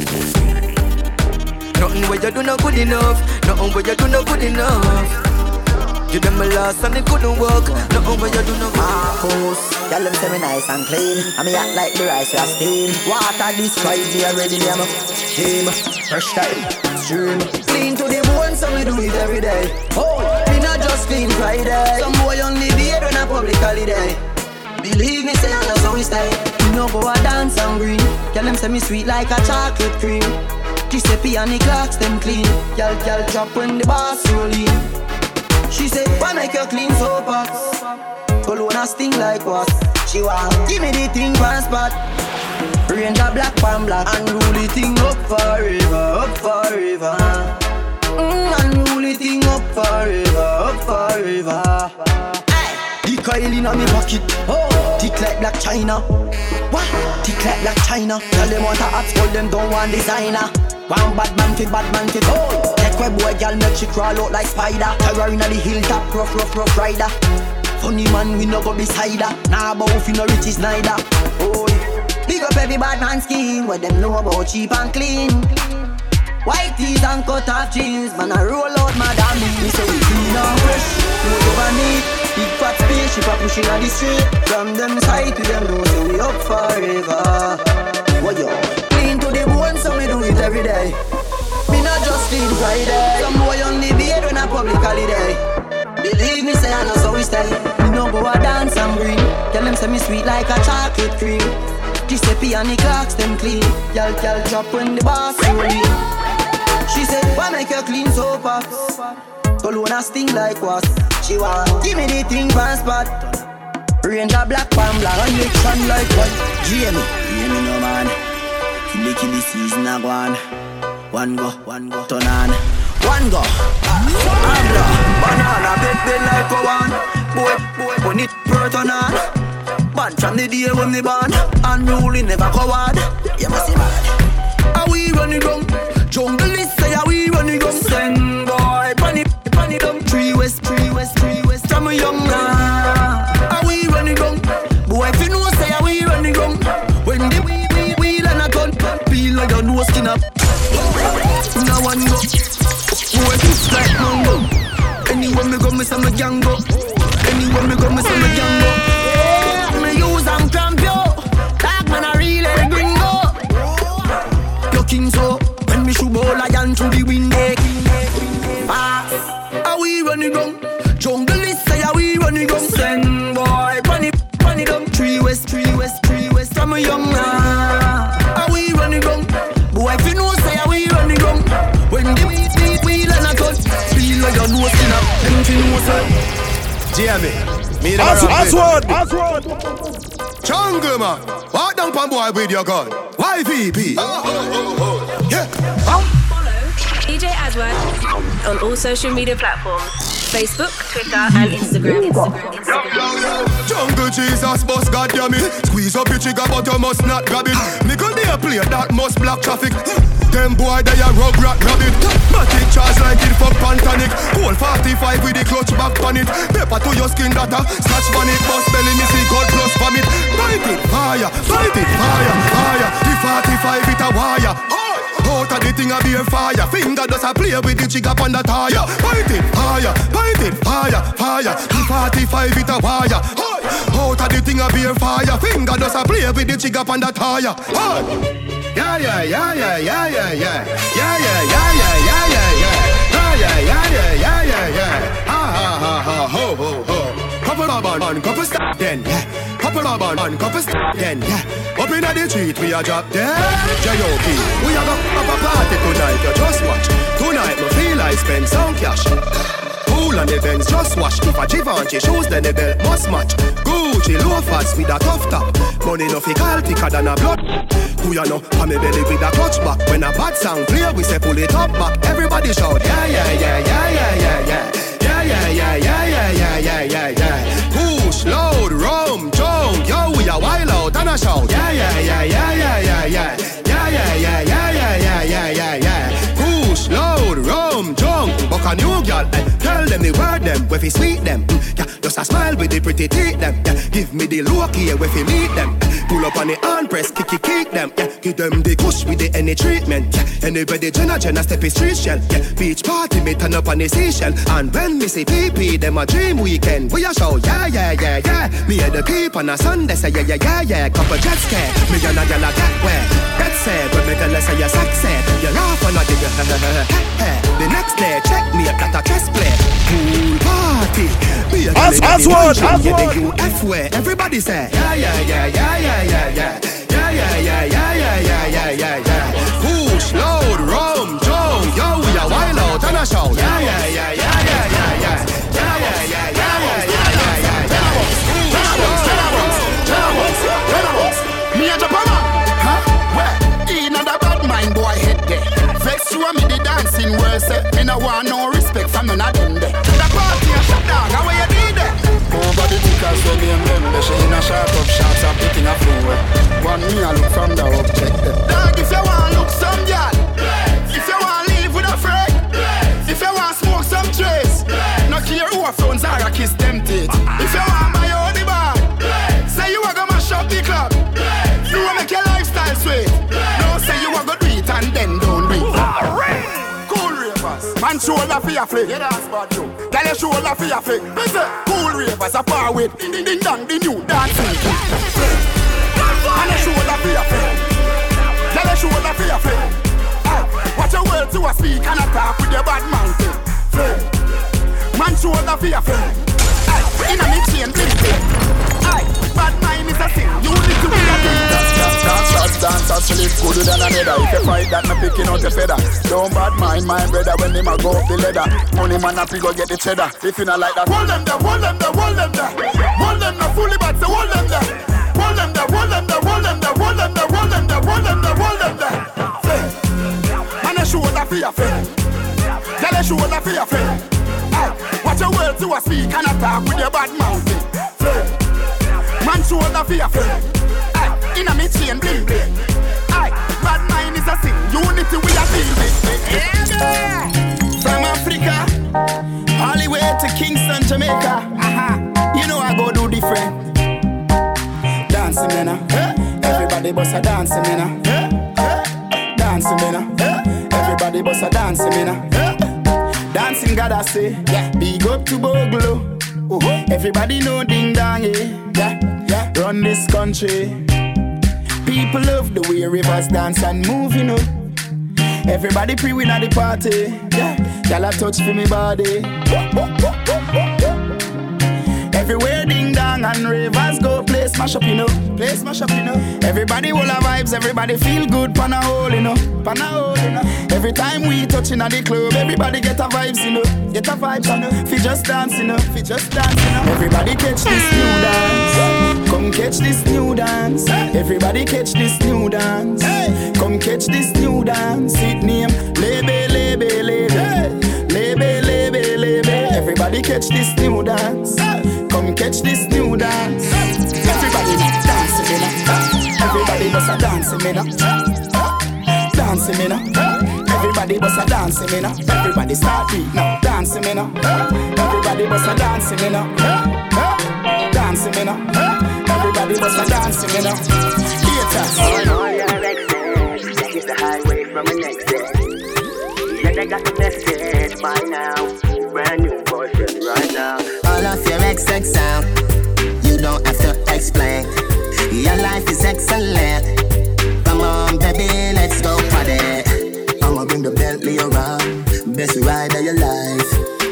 Nothing where you do not good enough. Nothing where you do not good enough. Give them a loss and it couldn't work. Nothing where you do not good enough. House, y'all them say me nice and clean. And me act like the rice you are steam. Water destroy me already, I'm a team. Fresh time, stream. Clean to the bone, so we do it every day. Oh, me not just clean Friday. Some boy only beard when a public holiday. Believe me, say I know so we stay. You know go a dance and green. Tell them say me sweet like a chocolate cream. Giuseppe and the clocks them clean. Y'all, y'all drop when the boss roll in. She say, why make you clean so pots? Cologne sting like what? She want give me the thing one spot. Range a black pan black. And rule the thing up forever, up forever. Mm, and rule the thing up forever, up forever. The coil in a me pocket, oh, tick like Black China. What? Tick like Black China. Tell them want a hot school, them don't want designer. One bad man fit, bad man fit, oh. Take where boy girl make she crawl out like spider. Terror inna the hilltop, rough, rough, rough rider. Funny man, we no go beside her. Nah, but if you no rich is neither. Oh, big up every bad man scheme. What them know about cheap and clean. White tees and cut off jeans. Man, I roll out madam me. So we clean and fresh, no over neat. Big fat spaceship a pushing on the street. From them side to them know so we up forever. What yo? Clean to the bone so we do it every day. Me not just clean Friday. Some boy only beard when a public holiday. Believe me say I know so we stay. Me no go a dance and green. Tell them say me sweet like a chocolate cream. Giuseppe and the clocks them clean. Y'all, y'all drop when the boss roll in. She said, why make you clean so fast? Cologne sting like what? She want give me the thing one spot. Range a black pan black and make shine like what? Jamie, hear me no man. Killy killy season a go on. One go, one go, turn on. One go. Abla, banana bed bed like a one. Boy, boy, when it per turn on. Bad from the day when they born. Unruly never coward. You must see mad. Are we running down? Jungle is say are we running down? Send boy, bunny, bunny down. Three west, three west, three west. From a young man. Are we running down? Boy, if you know say are we running down? When the we we wheel and a gun, feel like your nose skin up. Now one go. Boy, it's like mango. Anywhere me go, me say me gang go. Anywhere me go, me say me gang go. Me use am champion. Me the Aswad, Aswad, Jungle man, walk down pan boy with your gun. Y V P. Oh, oh, oh, oh. Yeah. Follow D J Aswad on all social media platforms: Facebook, Twitter, and Instagram. Instagram. Instagram. Jungle Jesus, boss, goddamn it. Squeeze up your trigger, but you must not grab it. Nickel they a play that must block traffic. Them boy they a rug rat rabbit. Matic charge like it fuck Pantanic. Cold forty-five with the clutch back on it. Pepper to your skin data, scratch on it. Bust belly me see God plus vomit. Fight it, fire, fight it, fire, fire. The forty-five it a wire. Out of the thing a be a fire. Finger does a play with the trigger on the tire. Fight it, fire, fight it, fire, fire. The forty-five it a wire. Out of the thing a be a fire. Finger does a play with the trigger on the tire. Yeah, yeah, yeah, yeah, yeah, yeah, yeah. Yeah, yeah, yeah, yeah, yeah, yeah, yeah. Yeah, yeah, yeah, yeah, yeah, yeah. Ha, ha, ha, ha, ho, ho, ho. Couple of on, couple stop then, yeah. Couple of on, couple stop then, yeah. Up inna the street, we a drop dead. J O P, we a go have a party tonight. You just watch. Tonight, me feel I spend some cash. Cool on the Benz, just watch. If a Givenchy shoes, then the belt must match. Gucci loafers with a tough top. Money no fi call thicker than a blood. Who ya know? On me belly with a clutch back. When a bad sound clear, we say pull it up back. Everybody shout, yeah, yeah, yeah, yeah, yeah, yeah, yeah. Yeah, yeah, yeah, yeah, yeah, yeah, yeah, yeah, yeah. Push, load, rum, junk. Yo, we a wild out and a shout. Yeah, yeah, yeah, yeah, yeah, yeah, yeah. Yeah, yeah, yeah, yeah, yeah, yeah, yeah, yeah, yeah. Push, load, rum, junk. Buck a new girl, eh. Tell them the word them, where fi sweet them. Mm, yeah, just a smile with the pretty teeth them. Yeah, give me the low key where fi meet them. Pull up on the hand press, kick it, kick them. Yeah, give them the kush with the any treatment. Yeah, anybody Jenna Jenna step is street shell. Yeah, beach party me turn up on the seashell. And when me say P P, them a dream weekend. We a show, yeah, yeah, yeah, yeah. Me and the peep on a Sunday say yeah, yeah, yeah, yeah. Couple jet scare, me and a gyal a get wet. Get sad, but me tell her say you sexy. You laugh and I dig you. The next day, check me at that a chess play. Pool party. Me a gyal a Aswad, yeah, the U F way. Everybody say yeah, yeah, yeah, yeah, yeah, yeah, yeah. Yeah, yeah, yeah, yeah, yeah, yeah, yeah, yeah, yeah. Push, load, rum, junk. Yo, we a wild out and a shout. Yeah, yeah, yeah, yeah, yeah, yeah, yeah. Yeah, yeah, yeah, yeah, yeah, yeah, yeah, yeah, yeah. Push, load, rum, junk. Me a Japan, huh? Where? In a bad mind boy head there. Vex you and me the dancing worse. Me no want no respect from none of them there. The party a shut down, how you did there? Over the tickers when me and them, they say in a sharp up shots of picking a flow. One me a look from the object. Dog, if you want look some girl, if you want live with a friend, if you want smoke some trace, no care who a phones are a kiss them teeth. If you want buy your the bar, say you a go mash up the club. You a make your lifestyle sweet. No say you a go do it and then don't do it. Cool ravers, man shoulder for your flick. Yeah, that's bad too. Tell your shoulder for your flick. Cool ravers a far with ding ding ding dong the new dancing. And a shoulder for your flick. Tell your shoulder for your flick. Watch your words to a speak and attack with your bad mountain. Man shoulder for your flick. In a mix chain bling bling. Bad mind is a thing. You need to be a thing. Dance, dance, dance, dance, dance. Actually gooder than another. If you fight that, me picking out your feather. Don't bad mind my brother when him a go up the ladder. Money man up, he go get the cheddar. If you not like that, hold them there, hold them there, hold them there. Hold them there, fully bad, so hold them there. Hold them there, hold them there, hold them there, hold them there, hold them there, hold them there, hold them there. And a shoulder for your friend. Tell a shoulder for your friend. Watch your words to a speak and attack with your bad mountain. Man shoulder for your friend. In a mid chain bling bling. Bad mind is a sin. Unity we are building. From Africa all the way to Kingston, Jamaica. Uh-huh. You know I go do different. Dancing man, huh? Everybody bust a dancing man, huh? Dancing man, huh? Everybody bust a dancing man, huh? Dancing God I say, yeah. Big up to Boglo. Uh-huh. Everybody know ding dong, yeah. Yeah, yeah. Run this country. People love the way rivers dance and move, you know. Everybody pre-win at the party. Yeah, y'all a touch for me body. Everywhere ding dong and rivers go, place my mash up, you know. Place mash up, you know. Everybody will have vibes, everybody feel good, pan a hole, you know. Pan a hole, you know. Every time we touching at the club, everybody get a vibes, you know. Get a vibes, you know. Fi just dance, you know. Fi just dance, you know. Everybody catch this new dance. Come catch this new dance. Everybody catch this new dance. Come catch this new dance. It name Lebe, Lebe, Lebe. Lebe, Lebe, Lebe. Everybody catch this new dance. Come catch this new dance. Everybody dancing me now. Everybody was a dancing me now. Dancing me now. Everybody was a dancing me now. Everybody start beat now. Dancing me now. Everybody was a dancing me now. Dancing me now. Everybody was a dancing me now. Haters. On all your exes, hit the highway from an exit. Yeah, they got the message by now. Brand new boyfriend right now. All of your exes out, you don't have to explain. Your life is excellent. Come on, baby, let's go party. I'ma bring the Bentley around, best ride of your life.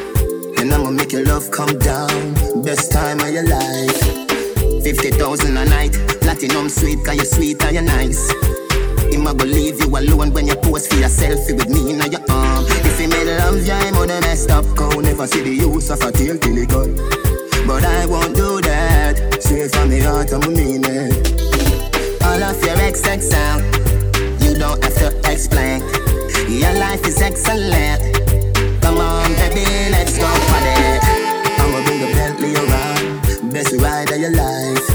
And I'ma make your love come down, best time of your life. Fifty thousand a night, platinum sweet, cause you're sweet and you're nice. I'ma go leave you alone when you pose for your selfie with me in your arm. If you made love, yeah, I'm on a messed up cow. Never see the use of a tail till it gone. But I won't do that. Straight from the heart, I'm a mean it. All of your exes out, you don't have to explain. Your life is excellent. Come on, baby, let's go for it. I'ma bring the Bentley around, best ride of your life.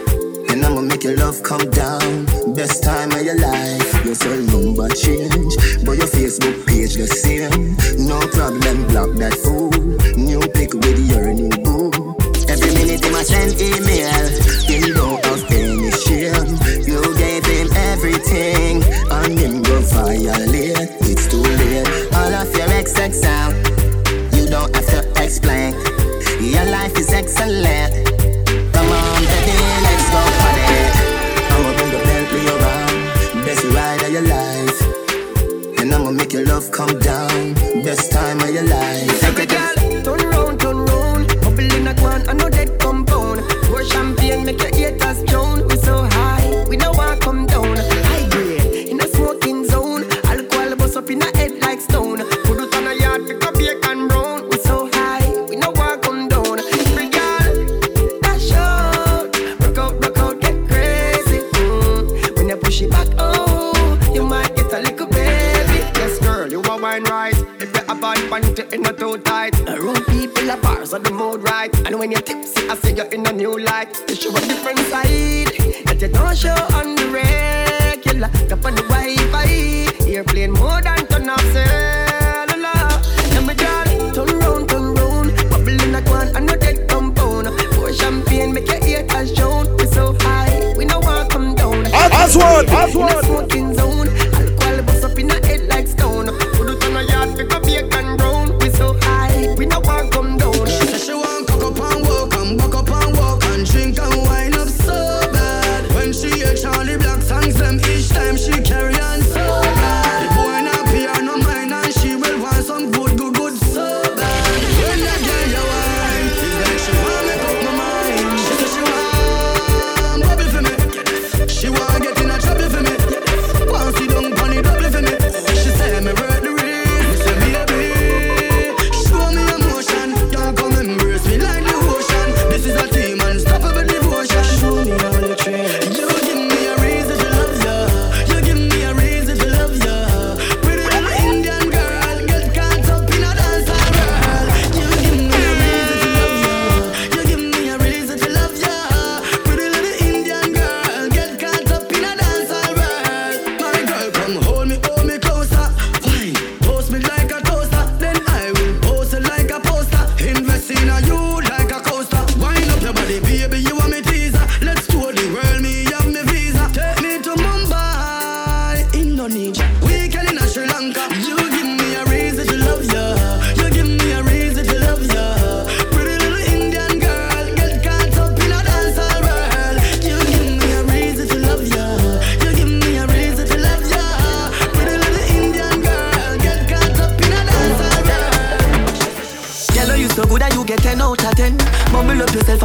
And I'ma make your love come down, best time of your life. Your cell number change, but your Facebook page the same. No problem, block that fool. New pic with your new boo. Every minute he must send email. Him don't have any shame. You gave him everything, and him go violate. It's too late. All of your exes out, you don't have to explain. Your life is excellent. Come on, baby, let's go for it. I'ma bring the Bentley around, best ride of your life. And I'ma make your love come down, best time of your life. Every girl, turn round, turn round. Bubble in a guan, I know that compound. Pour champagne, make your haters drown. We so high, we know I come down. High grade, in a smoking zone. Alcohol bust up in a head like stone. Put it on a yard, pick up bacon and brown. We so high, we know I come down. Every girl, dash out. Rock out, rock out, get crazy. Mm. When you push it back, oh, you might get a little baby. Yes, girl, you are wine right. If you have bad panty in a too tight. Around people are bars on the mood right. And when you're tipsy, I see you in a new light. You show a different side that you don't show on the regular. Up on the Wi-Fi, airplane more than turn off cellular. Now my girl, turn round, turn round. Bubble in a guan, I know that compound. Pour champagne, make your haters drown. We so high, we know I come down. Aswan, Aswan. In a smoking zone, alcohol bust up in a head like stone. Put it on a yard, pick up bacon brown. We so high, we know I come down. She said she want cock up and walk and buck up and walk and drink and wine up so bad. When she hear Charlie Black songs, them each time she carry on so bad. The boy not pay her no mind and she will want some good, good, good so bad. When that girl you wine, is the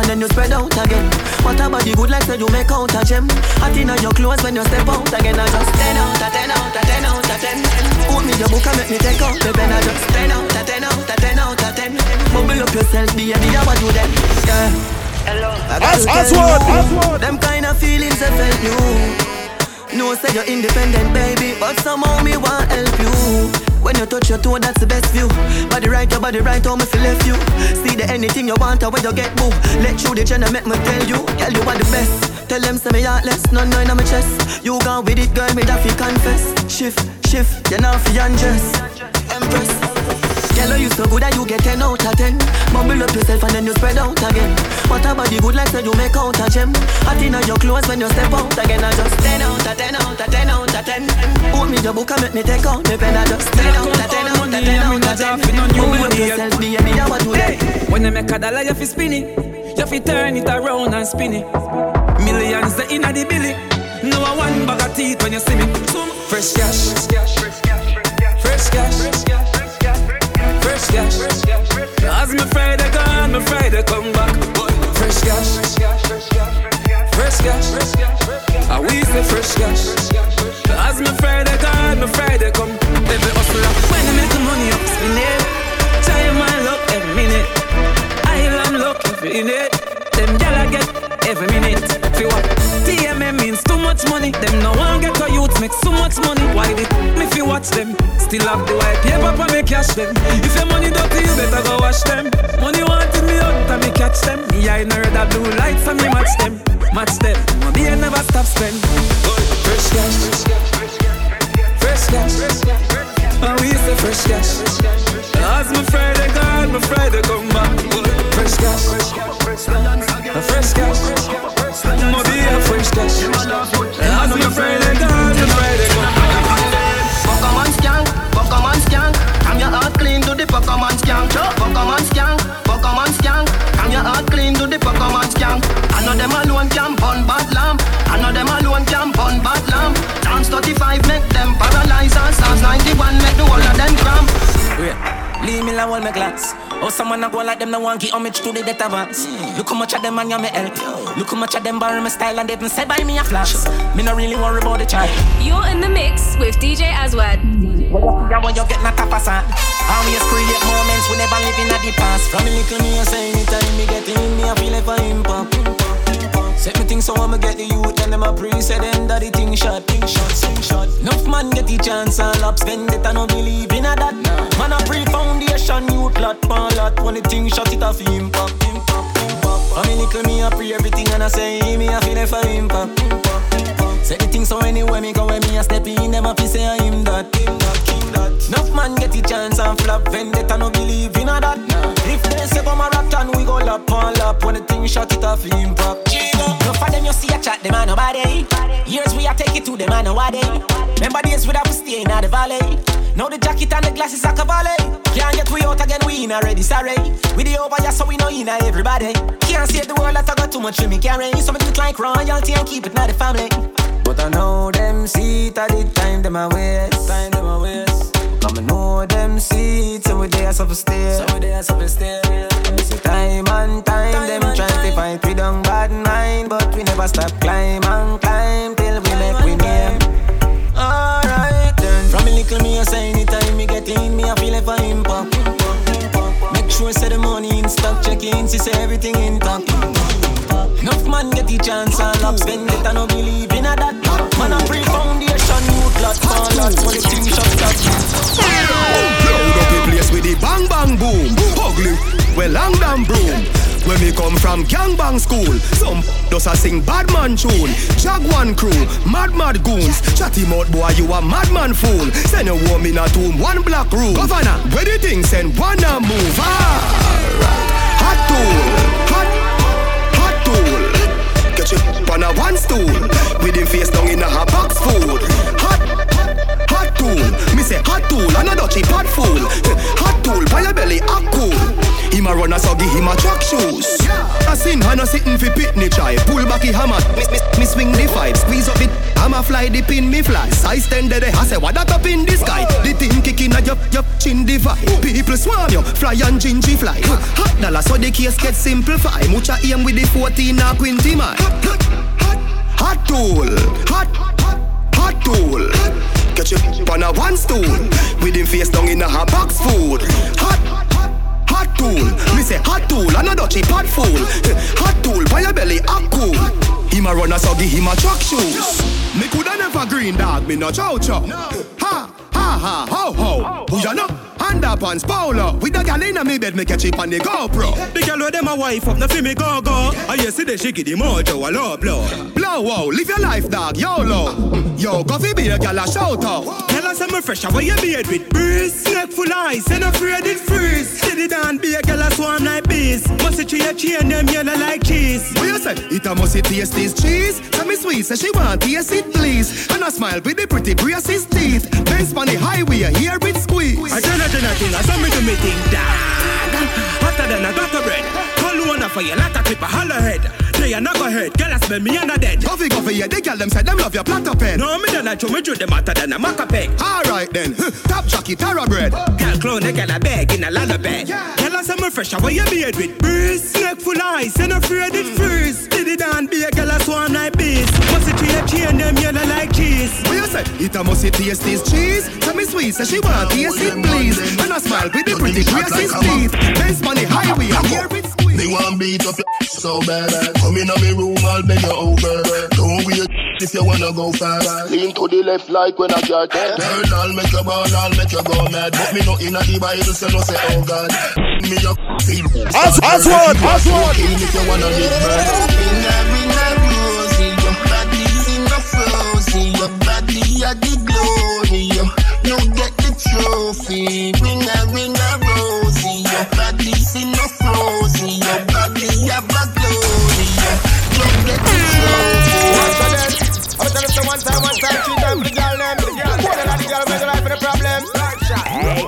and then you spread out again. What a body good like say you make out a gem. Hot inna your clothes when you step out again. I just ten out of ten out of ten out of ten. Put me your book and make me take out the pen. I just ten out of ten out of ten out of ten. Bubble up yourself, baby, I want you then. Yeah. Hello. I gotta tell you, them kind of feelings I felt you. No say you're independent, baby, but somehow me want help you. When you touch your toe, that's the best view. Body right, your body right, how me feel left you. See the anything you want, or where you get boo. Let you the channel, make me tell you. Tell you what the best. Tell them say me heartless, no no in my chest. You gone with it, girl, me that fi confess. Shift, shift, you now fi undress. Empress. Girl, you so good that you get ten out of ten. Bubble up yourself and then you spread out again. What a body good like say you make out a gem. Hot inna your clothes when you step out again. I just ten out of ten out of ten out of ten. Put me your book and make me take out the pen. I just ten out of ten out of ten out of ten. Bubble up yourself, baby, I want you there. When you make a dollar, you fi spin it. You fi turn it around and spin it. Millions the inna the billy. No one bag of teeth when you see me. Fresh cash, fresh cash, fresh cash, fresh cash, fresh cash. Fresh cash, as me Friday gone, me Friday come back. Fresh cash, fresh cash, I we say fresh cash. As me Friday gone, me Friday come. Every hustler, when I make the money up, spin it. Try my luck every minute. Island luck every minute. Them gyal get every minute. Feel what? T M M means too much money. Them no one get a youth make so much money. Why did me fi watch them? Still have the white paper for me cash them. If your money dirty, you better go wash them. Money wanted me out and me catch them. Me I know the blue lights and me match them. Match them. Money I never stop spend. Fresh cash, fresh cash, and we say fresh cash. As my Friday gone, my Friday come back. Fresh cash, a fresh cash. Money a fresh cash. As my Friday gone, my Friday come back. Pokemon skank, Pokemon skank. I'm your heart clean to the Pokemon skank. Pokemon skank, Pokemon skank. I'm your heart clean to the Pokemon skank. I know them alone can burn bad lamp. I know them alone can burn bad lamp. Chance thirty-five make them paralyze and Stars ninety-one make the whole of them cramp. Leave me la hold my glass. Oh, someone a go like them, no one give homage to the death advance. Mm. Look how much of them and you me help. Yo. Look how much of them borrow my style and they even say buy me a flash. Me not really worry about the child. You're in the mix with D J Aswad. Yeah, when you get not a passant. Always create moments we never live in a the past. From a little me I say anytime me get in me I feel like a impact. Set me things so I'ma get the youth and them a pre say them that the thing shot, thing shot, thing shot. Enough man get the chance and lap spend it and no believe in a that. Nah. Man a pre foundation youth lot pan lot when the thing shot it off impact, impact, impact. From a little me I pre everything and I say me I feel like a impact, impact, impact. Set the thing so anywhere me go when me a step in them a fi say him that, him that, king that. Enough man get the chance and flap vendetta no believe in a that. Nah. If they say come a rap and we go lap on lap when the thing shot it off impact. No for them you see a chat, them a nobody. Years we a take it to them a nobody. Remember days we have to stay in the valley. Now the jacket and the glasses are cavalry. Can't get we out again, we in already, sorry. We the over here so we know in everybody. Can't save the world that I got too much to me carry. Some do it like royalty and keep it not the family. But I know them see it at the time them a waste. Time them a waste. Come I know them see it, so we there so we stay. So we there so we stay. Time and time, time them try time. To fight we don't bad mind, but we never stop climb and climb till we time make we name. Alright then. From a little me I say anytime me get in, me I feel like a impact. Make sure say the money in stock, check in, see say everything intact. Enough man get the chance and lap spend it and no believe in a that. Man a pre foundation youth lot, fall lot, for the thing shot that. Load up the place with the bang bang boom. Ugly, well long damn broom. When we come from gangbang school, some does a sing bad man tune. Jaguan crew, mad mad goons. Chatty mouth boy, you a madman fool. Send a woman in a tomb, one black room. Governor, where the thing send one a move. Alright, hot tool, hot, hot tool. Catch it on a one stool. With him face down in a box food. Hot, hot tool. Me say hot tool, another cheap hot fool. Hot tool, by your belly, hot cool. Him a run a so so give him a track shoes. I seen Hannah sitting fi pitney try. Pull back the hammer, me, me, me swing the five. Squeeze up it, hammer fly the pin me fly. Size ten de I say what that up in the sky. The thing kicking at your, your chin divide. People swarm you, fly and gingy fly. Hot dollar so the case get simplify. Mucha aim with the fourteen or twenty man. Hot tool, hot, hot, hot tool. Catch you on a one stool. With him face down in a hot box food. Hot, hot, hot tool. Me say hot tool, another cheap hot fool. Hot tool, by your belly, hot cool. Him a runner so give him a truck shoes. Me coulda never green dog, me no chow chow. Ha, ha, ha, ho, ho. Who ya know? Underpants polo. With the gal inna me bed, me catch it on the GoPro. The gal with them a wife up, no fi me go go. I you see the she give the mojo a low blow. Blow wow, live your life dog, YOLO. Yo, go fi be a gal a shout out. Tell us I'm fresh, how you beard with breeze. Neck full ice, and afraid it freeze. Steady down, be a gal a swarm like bees. Must it tree a chain, them yellow like cheese. What you say? It a must it taste this cheese. Tell me sweet, say she want taste it please. And I smile with the pretty braces teeth. Benz on the highway, hear it squeeze. I tell her thing, I saw me do me thing, dad. Hotter than a gutter bread. Call one for you like a clip a hollow head. They are not go ahead, girl, I spell me under dead. Coffee, coffee, yeah, they girl them say them love your platter pen. No, me don't like to me do them hotter than a maca peg. Alright then, top jockey, tara bread. Girl, clone, they girl a bag in a lullaby. Girl, I say me fresh, how you beard with breeze. Neck full ice, and afraid it freeze. Did it down, be a girl a swarm like bees. Must it tree a chain, them yellow like cheese. What you say? It a must it taste this cheese. Tell me sweet, say she want taste it please. And I smile with the pretty braces teeth. Benz on the highway, I hear it squeeze. They want beat up your so bad. Come in on me room, I'll bend you over. Don't wait if you wanna go fast. Lean to the left like when I get there. Girl, I'll make you ball, I'll make you go mad. But me not in the Bible, so no say, oh God. Me up, feel As as one, as one. If you wanna live bad. In every night, rosy. Your body's in the frozen. Your body at the glory. You get the trophy. Ring a ring a rosy. Your body's in the frozen. Your body have a glory. You get the trophy. I'm telling you one time, one time, three times for the girl them. One of the girl make a life for the problem. Hey,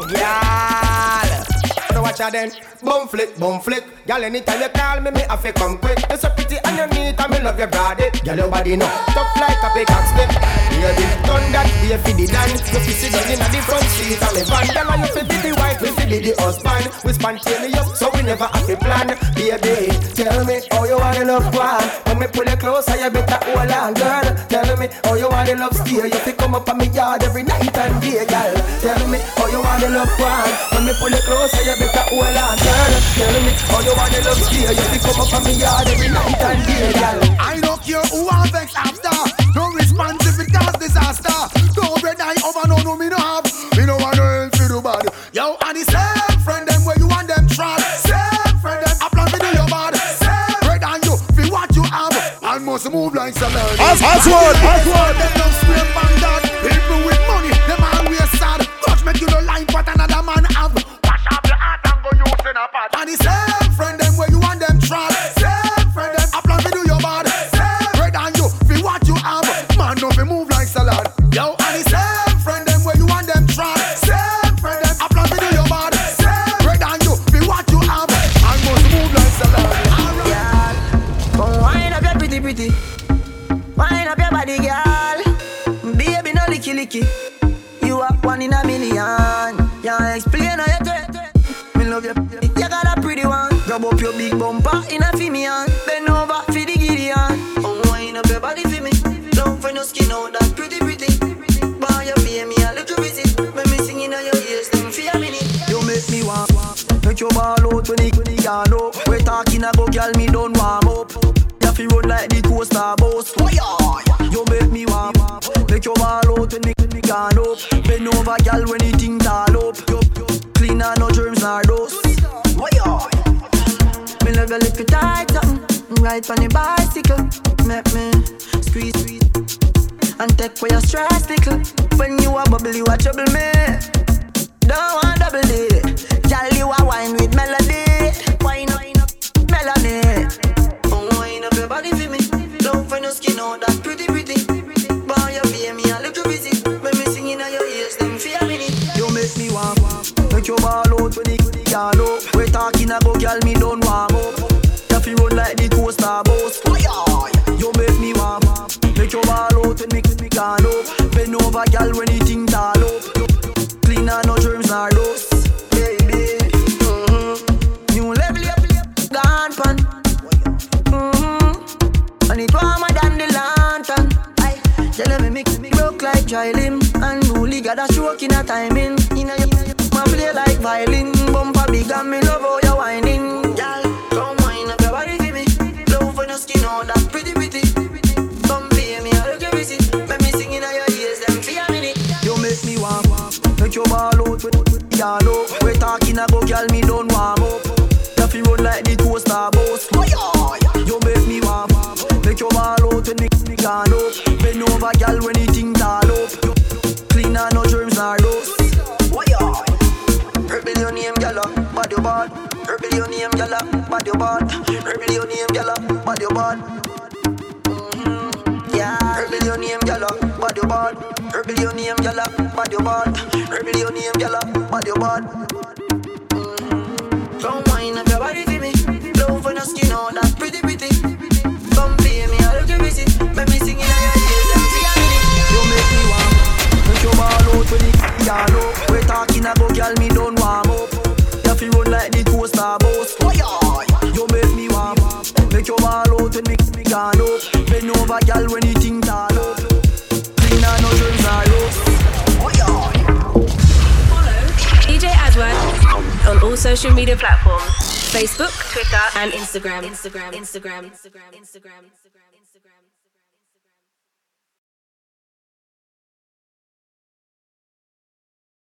girl. Watch out then. Boom flick, boom flick. Girl, anytime you call me, me have to come quick. You're so pretty and you neat and me love your body. Girl, your body know tough like a pickaxe stick. You're the done that, be a fiddy dan. You fi sit down in the front seat of me van. Girl, and you fi be the wife, we fi be the husband. We spontaneous, so we never have to plan. Baby, tell me how you want to love one. When me pull you closer, you better hold on, girl. Tell me how you want to love steer. You fi come up on me yard every night and day, girl. Tell me how you want to love one. When me pull you closer, you better hold on, girl. Tell me how you want to love steer. You fi come up on me yard every night and day, girl. I don't care who I vex after. No response if it cause disaster. Don't bread I over, no, no, me no have. Me no want to help you do bad. Yo, and the same friend them where you want them trap. Same friend them a plan to do your bad. Same bread and you feel what you have. And must move like salad. As as one, as one. Them don't scream bang that. People with money, them always sad. Touch make you no like what another man have. Wash up your heart and go use in a pot. And the same friend them where you want them trap. Same friend them a plan to do your bad. Same bread and you feel what you have. Man don't be move like salad. Yo, and the same friend them where you want them trap. Same friend them a plan to do your bad. Same bread and you feel what you have. And must move like salad. Girl, come wind up your pretty pretty. Wind up your body, girl. Baby, no licky licky. You are one in a million. Can't explain how you do it. Me love you. You got a pretty one. Grab up your big bumper in a Fimian. Bend over for the Gideon. Come wind up your body for me. Don't find your skin out that pretty pretty. Boy, you pay me a little visit. When me singing on your ears, them for a minute. You make me want. Make your ball out when it when it gone up. We talking a go, girl, me don't warm up. You feel run like the coaster boss. You make me want. Make your ball out when it when it gone up. Bend over, girl, when it thing tall up. You clean and no germs nor dust. Me love you lift it tight something. Ride on the bicycle. Make me squeeze, squeeze. And take for your stress little. When you a bubble, you a trouble me. Don't want double D. Girl, you a wine with melody. Wine up, melody. Oh, wine up your body for me. Don't find your skin out that pretty, pretty. Boy, you pay me a little visit. When me singing on your ears, them for a minute. You make me want. Make your ball out when it gone up. We talking a go, girl, me don't gone up. Bend over, girl, when you think tall up. Clean and no germs nor dust. Baby, mm-hmm. New level up, gone pan. Mm-hmm. And it warmer than the lantern. Aye, tell me mix me broke like Jylin. And Bully got a stroke in a timing. In a my play like violin. Bumper big and me love how you whining. Girl, come wine up your body for me. Love on your skin, all that pretty pretty. Come pay me, I look your visit. Make me sing in your ears, them for a minute. You make me warm up. Make your ball out with y'all know. We talking about girl, me don't warm up. You feel run like the coaster boss. You make me warm up. Make your ball out when me me gone up. Bend over, girl, when you think tall up. Clean and no germs nor dust. Rebel your name, gyal, bad your bad. Rebel your name, gyal, bad your bad. Rebel your name, gyal, bad your bad. Mm-hmm. Yeah. Rebel your name, gyal, bad your bad. Rebel your name, gyal, bad your bad. Rebel your name, gyal, bad your bad. Mm-hmm. Come wine up your body for me. Love on your skin, all that pretty pretty. Come pay me, I look your visit. Make me sing in your ears, them see a minute. You make me warm. Make your ball out when it's y'all up. We talking about girl, me don't warm up. You feel run like the coaster boss. You make me warm up. Make your ball out when me me gone up. Bend over, girl, when you think tall up. Clean and no germs nor dust. Follow D J Aswad on all social media platforms: Facebook, Twitter, and Instagram. Instagram. Instagram. Instagram. Instagram. Instagram. Instagram.